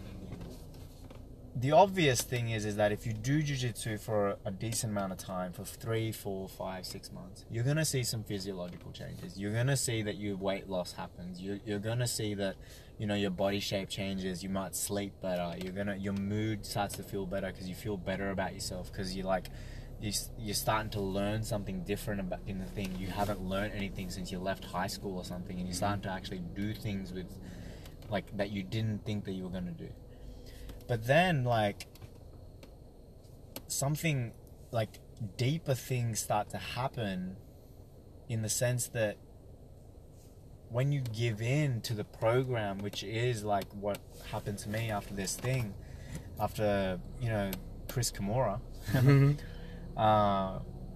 the obvious thing is, is that if you do jiu-jitsu for a decent amount of time, for three, four, five, six months, you're going to see some physiological changes. You're going to see that your weight loss happens. You're, you're going to see that, you know, your body shape changes. You might sleep better. You're going to, your mood starts to feel better because you feel better about yourself, because you like, you're starting to learn something different about in the thing. You haven't learned anything since you left high school or something, and you're starting to actually do things with, like, that you didn't think that you were going to do. But then, like, something, like, deeper things start to happen, in the sense that when you give in to the program, which is, like, what happened to me after this thing, after, you know, Chris Kimura, mm-hmm. uh,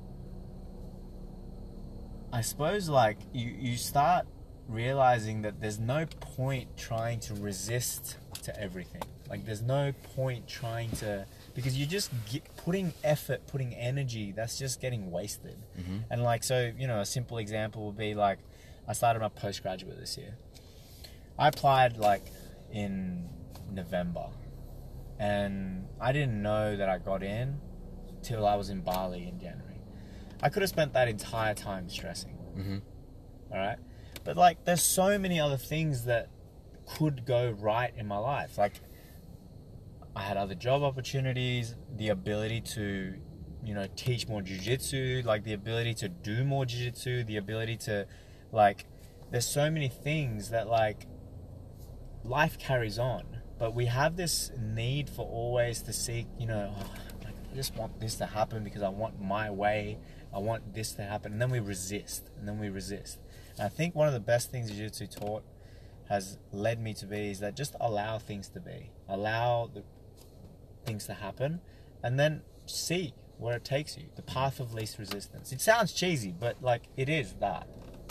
I suppose, like, you, you start realizing that there's no point trying to resist to everything. Like, there's no point trying to, because you're just get, putting effort, putting energy, that's just getting wasted. Mm-hmm. And like, so, you know, a simple example would be like, I started my postgraduate this year. I applied like in November, and I didn't know that I got in till I was in Bali in January. I could have spent that entire time stressing. Mm-hmm. All right. But like, there's so many other things that could go right in my life. Like, I had other job opportunities, the ability to, you know, teach more jiu-jitsu, like the ability to do more jiu-jitsu, the ability to, like, there's so many things that, like, life carries on. But we have this need for always to seek, you know, oh, like, I just want this to happen because I want my way, I want this to happen, and then we resist, and then we resist. And I think one of the best things jiu-jitsu taught has led me to be is that just allow things to be. Allow the things to happen, and then see where it takes you. The path of least resistance. It sounds cheesy, but like, it is that.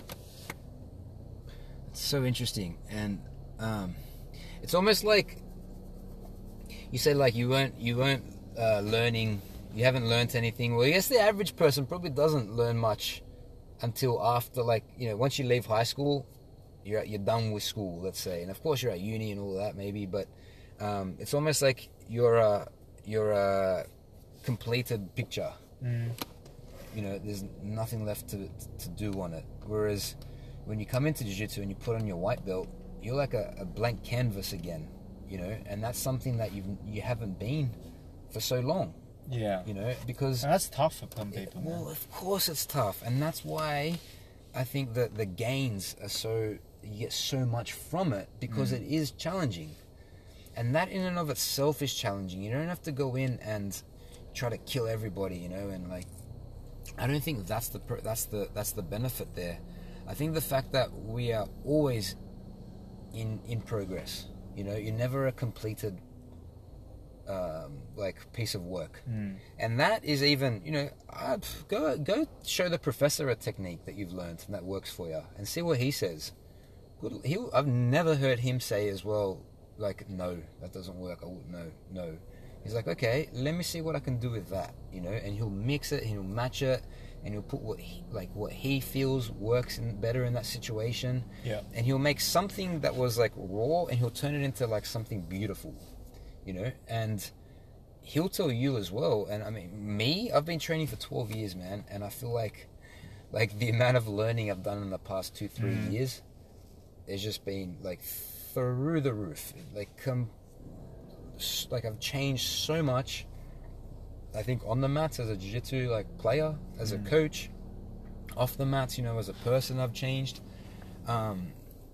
It's so interesting, and um, it's almost like you said, like you weren't you weren't uh, learning. You haven't learned anything. Well, I guess the average person probably doesn't learn much until after, like, you know, once you leave high school, you're you're done with school, let's say, and of course you're at uni and all that maybe, but um, it's almost like you're a you're a completed picture. Mm. You know, there's nothing left to to do on it. Whereas when you come into jiu-jitsu and you put on your white belt, you're like a, a blank canvas again. You know, and that's something that you you haven't been for so long. Yeah. You know, because and that's tough for some people. It, well, of course it's tough, and that's why I think that the gains are so, you get so much from it, because mm. it is challenging. And that in and of itself is challenging. You don't have to go in and try to kill everybody, you know, and like, I don't think that's the that's the that's the benefit there. I think the fact that we are always in in progress. You know, you're never a completed um, like piece of work. Mm. And that is even, you know, uh, go go show the professor a technique that you've learned and that works for you, and see what he says. Good, he, I've never heard him say as well, like, no, that doesn't work. I would no, no. He's like, okay, let me see what I can do with that, you know. And he'll mix it, he'll match it, and he'll put what he, like what he feels works in, better in that situation. Yeah. And he'll make something that was like raw, and he'll turn it into like something beautiful, you know. And he'll tell you as well. And I mean, me, I've been training for twelve years, man, and I feel like, like the amount of learning I've done in the past two, three mm. years, has just been like through the roof. Like, come, like I've changed so much. I think on the mats as a jiu-jitsu like player, as mm. a coach, off the mats, you know, as a person, I've changed, um,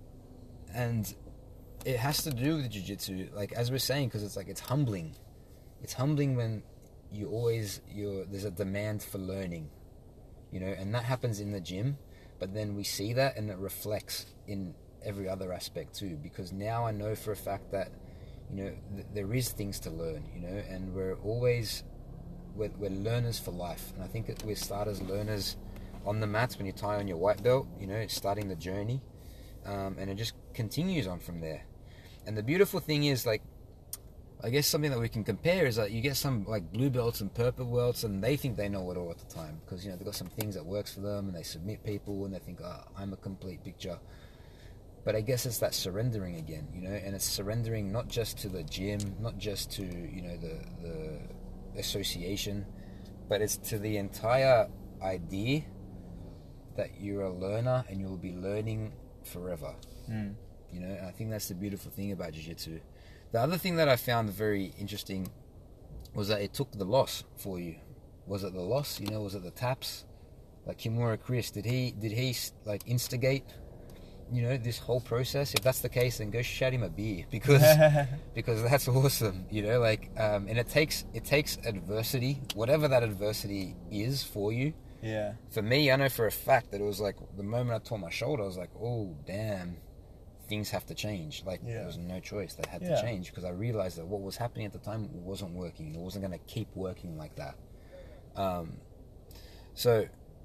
and it has to do with jiu-jitsu. Like as we're saying, because it's like it's humbling. It's humbling when you always you're there's a demand for learning, you know, and that happens in the gym. But then we see that, and it reflects in every other aspect too. Because now I know for a fact that, you know, th- there is things to learn, you know, and we're always we're, we're learners for life. And I think we start as learners on the mats when you tie on your white belt, you know, starting the journey, um, and it just continues on from there. And the beautiful thing is, like, I guess something that we can compare is that you get some like blue belts and purple belts, and they think they know it all at the time because, you know, they've got some things that works for them, and they submit people, and they think, oh, I'm a complete picture. But I guess it's that surrendering again, you know, and it's surrendering not just to the gym, not just to, you know, the the association, but it's to the entire idea that you're a learner and you'll be learning forever. Mm. You know, and I think that's the beautiful thing about jiu-jitsu. The other thing that I found very interesting was that it took the loss for you. Was it the loss? You know, was it the taps? Like Kimura Chris, did he did he like instigate, you know, this whole process? If that's the case, then go shout him a beer, because because that's awesome. You know, like um, and it takes it takes adversity, whatever that adversity is for you. Yeah. For me, I know for a fact that it was like the moment I tore my shoulder, I was like, oh damn. Things have to change. Like, yeah. There was no choice. They had yeah. to change, because I realized that what was happening at the time wasn't working. It wasn't going to keep working like that. Um, so,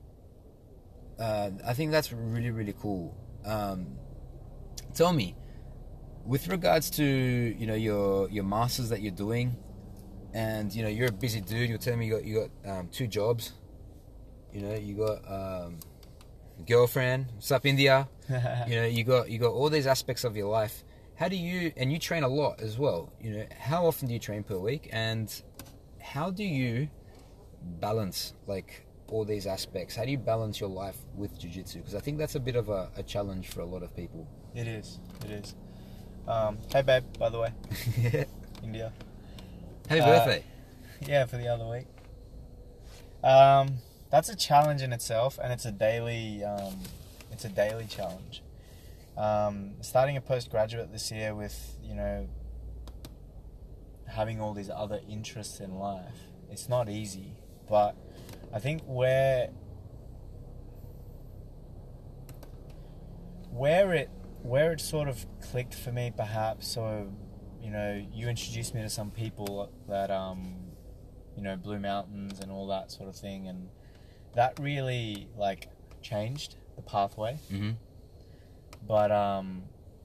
uh, I think that's really, really cool. Um, tell me, with regards to, you know, your your masters that you're doing, and, you know, you're a busy dude. You're telling me you got you got um, two jobs. You know, you got um, girlfriend. What's up, India? You know, you got you got all these aspects of your life. How do you, and you train a lot as well, you know, how often do you train per week, and how do you balance like all these aspects? How do you balance your life with jiu-jitsu? Because I think that's a bit of a, a challenge for a lot of people. It is, it is. Um, hey babe, by the way. Yeah. India. Happy uh, birthday. Yeah, for the other week. Um, that's a challenge in itself, and it's a daily um, it's a daily challenge. Um, starting a postgraduate this year with, you know, having all these other interests in life, it's not easy. But I think where where it where it sort of clicked for me, perhaps, so, you know, you introduced me to some people that um, you know, Blue Mountains and all that sort of thing, and that really like changed the pathway. Mm-hmm. But um,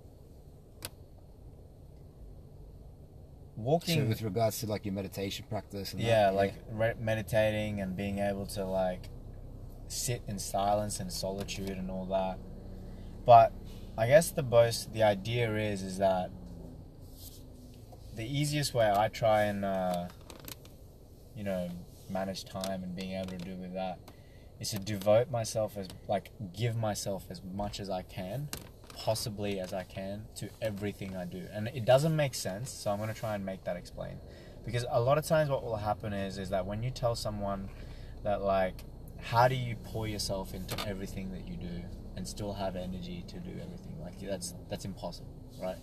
walking. So with regards to like your meditation practice, and yeah, that, like yeah. Re- meditating and being able to like sit in silence and solitude and all that. But I guess the most the idea is is that the easiest way I try and uh, you know, manage time and being able to do with that is to devote myself as, like, give myself as much as I can, possibly as I can, to everything I do. And it doesn't make sense, so I'm going to try and make that explain. Because a lot of times what will happen is, is that when you tell someone that, like, how do you pour yourself into everything that you do and still have energy to do everything? Like, that's, that's impossible, right?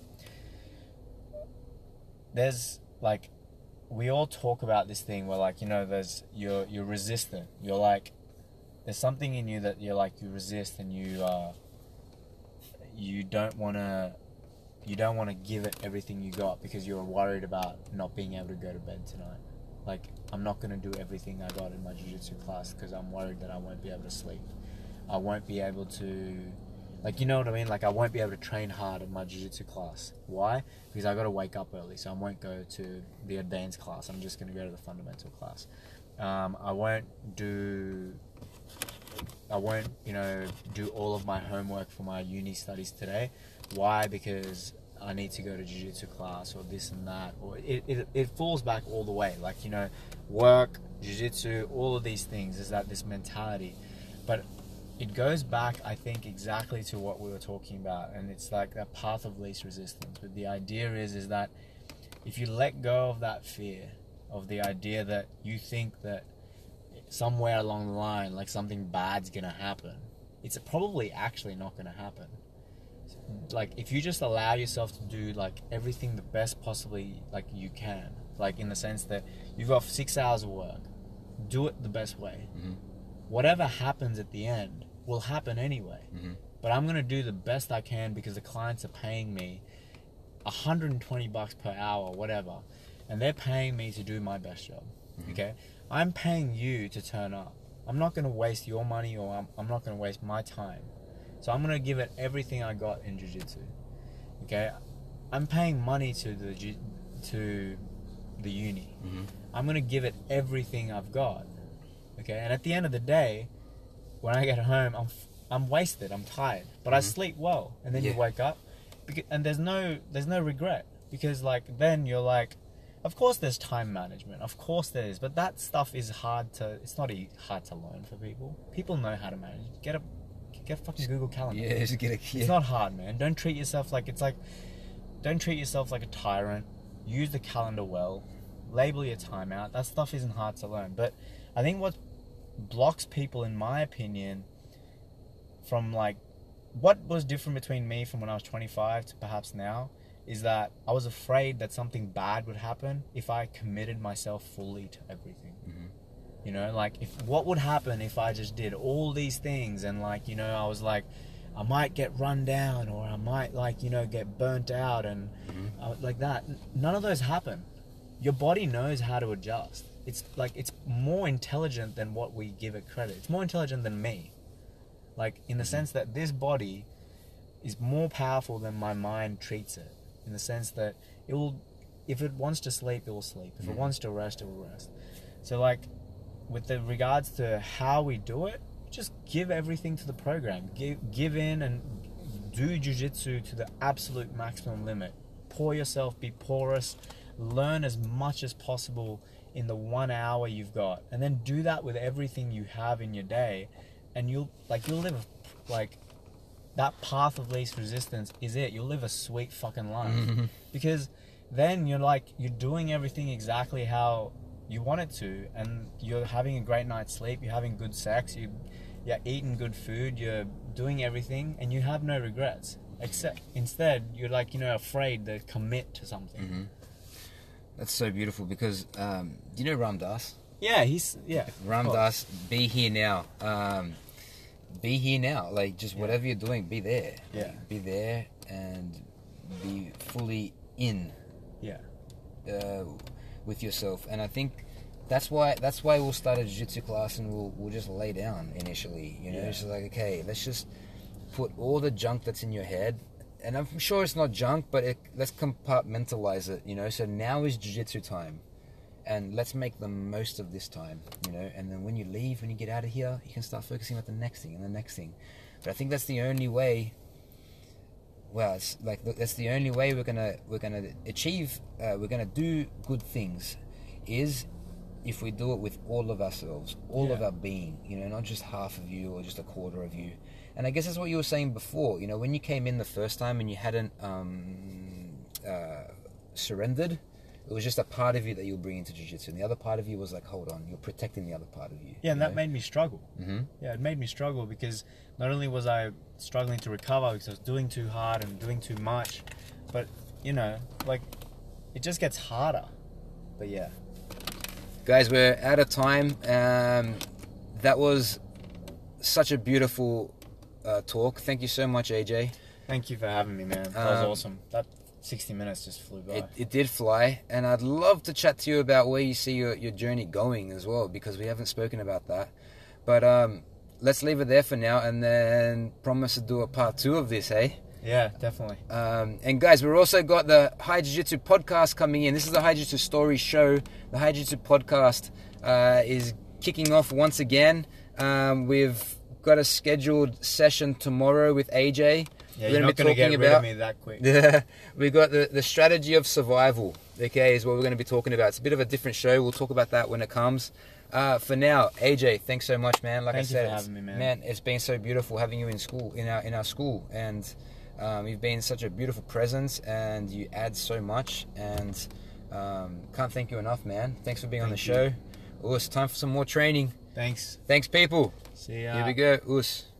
There's, like, we all talk about this thing where, like, you know, there's, you're, you're resistant. You're like, there's something in you that you're like, you resist, and you uh, you don't want to, you don't want to give it everything you got because you're worried about not being able to go to bed tonight. Like, I'm not going to do everything I got in my jiu-jitsu class because I'm worried that I won't be able to sleep. I won't be able to, like, you know what I mean? Like, I won't be able to train hard in my jiu-jitsu class. Why? Because I got to wake up early, so I won't go to the advanced class. I'm just going to go to the fundamental class. Um, I won't do, I won't, you know, do all of my homework for my uni studies today. Why? Because I need to go to jiu-jitsu class or this and that, or it, it, it falls back all the way. Like, you know, work, jiu-jitsu, all of these things is that this mentality. But it goes back, I think, exactly to what we were talking about, and it's like that path of least resistance. But the idea is, is that if you let go of that fear, of the idea that you think that somewhere along the line, like something bad's gonna happen, it's probably actually not gonna happen. Like, if you just allow yourself to do like everything the best possibly like you can, like in the sense that you've got six hours of work, do it the best way. Mm-hmm. Whatever happens at the end will happen anyway. Mm-hmm. But I'm gonna do the best I can because the clients are paying me one hundred twenty bucks per hour, whatever, and they're paying me to do my best job. Mm-hmm. Okay, I'm paying you to turn up. I'm not gonna waste your money, or I'm, I'm not gonna waste my time. So I'm gonna give it everything I got in jiu-jitsu. Okay, I'm paying money to the to the uni. Mm-hmm. I'm gonna give it everything I've got. Okay, and at the end of the day, when I get home, I'm I'm wasted. I'm tired, but mm-hmm. I sleep well, and then yeah. you wake up, because, and there's no there's no regret, because like then you're like, of course there's time management, of course there is, but that stuff is hard to. It's not e- hard to learn for people. People know how to manage. Get a Get a fucking Google Calendar. Yeah, just get a, yeah. It's not hard, man. Don't treat yourself like it's like. Don't treat yourself like a tyrant. Use the calendar well. Label your time out. That stuff isn't hard to learn. But I think what blocks people, in my opinion, from like what was different between me from when I was twenty-five to perhaps now, is that I was afraid that something bad would happen if I committed myself fully to everything. Mm-hmm. You know, like, if what would happen if I just did all these things and, like, you know, I was like, I might get run down, or I might, like, you know, get burnt out and mm-hmm. uh, like that. None of those happen. Your body knows how to adjust. It's like, it's more intelligent than what we give it credit. It's more intelligent than me. Like, in the mm-hmm. sense that this body is more powerful than my mind treats it. In the sense that it will, if it wants to sleep, it will sleep. If mm-hmm. it wants to rest, it will rest. So, like, with the regards to how we do it, just give everything to the program. Give give in and do jiu-jitsu to the absolute maximum limit. Pour yourself, be porous, learn as much as possible in the one hour you've got, and then do that with everything you have in your day, and you'll like you'll live like that path of least resistance is it. You'll live a sweet fucking life mm-hmm. because then you're like you're doing everything exactly how you want it to, and you're having a great night's sleep, you're having good sex, you, you're eating good food, you're doing everything, and you have no regrets. Except, instead, you're like, you know, afraid to commit to something. Mm-hmm. That's so beautiful, because, um, do you know Ram Dass? Yeah, he's, yeah. Ram Dass, be here now. Um, be here now. Like, just yeah. whatever you're doing, be there. Yeah. Like, be there and be fully in. Yeah. Uh, with yourself. And I think that's why that's why we'll start a jiu-jitsu class, and we'll we'll just lay down initially, you know. Yeah. It's just like, okay, let's just put all the junk that's in your head, and I'm sure it's not junk, but it, let's compartmentalize it, you know. So now is jiu-jitsu time, and let's make the most of this time, you know. And then when you leave, when you get out of here, you can start focusing on the next thing and the next thing. But I think that's the only way. Well, it's like that's the only way we're gonna we're gonna achieve uh, we're gonna do good things, is if we do it with all of ourselves, all yeah. of our being, you know, not just half of you or just a quarter of you. And I guess that's what you were saying before, you know, when you came in the first time and you hadn't um, uh, surrendered, it was just a part of you that you were bringing to jiu-jitsu, and the other part of you was like, hold on, you're protecting the other part of you. Yeah, and you that know? made me struggle. Mm-hmm. Yeah, it made me struggle because not only was I struggling to recover because I was doing too hard and doing too much, but, you know, like, it just gets harder. But yeah. Guys, we're out of time. Um, that was such a beautiful uh, talk. Thank you so much, A J. Thank you for having me, man. That was Um, awesome. That sixty minutes just flew by. It, it did fly, and I'd love to chat to you about where you see your, your journey going as well, because we haven't spoken about that. But um, let's leave it there for now, and then promise to do a part two of this, hey? Yeah, definitely. Um, and guys, we've also got the High Jiu-Jitsu podcast coming in. This is the High Jiu-Jitsu Story Show. The High Jiu-Jitsu podcast uh, is kicking off once again. Um, we've got a scheduled session tomorrow with A J. Yeah, We're you're gonna not be going to get talking rid about- of me that quick. Yeah, we got the, the strategy of survival, okay, is what we're going to be talking about. It's a bit of a different show. We'll talk about that when it comes. Uh, for now, A J, thanks so much, man. Like Thank I you said, for it's- having me, man. man, it's been so beautiful having you in school, in our in our school, and um, you've been such a beautiful presence, and you add so much, and um, can't thank you enough, man. Thanks for being on the Thank you. show. Oh, it's time for some more training. Thanks. Thanks, people. See ya. Here we go. Us.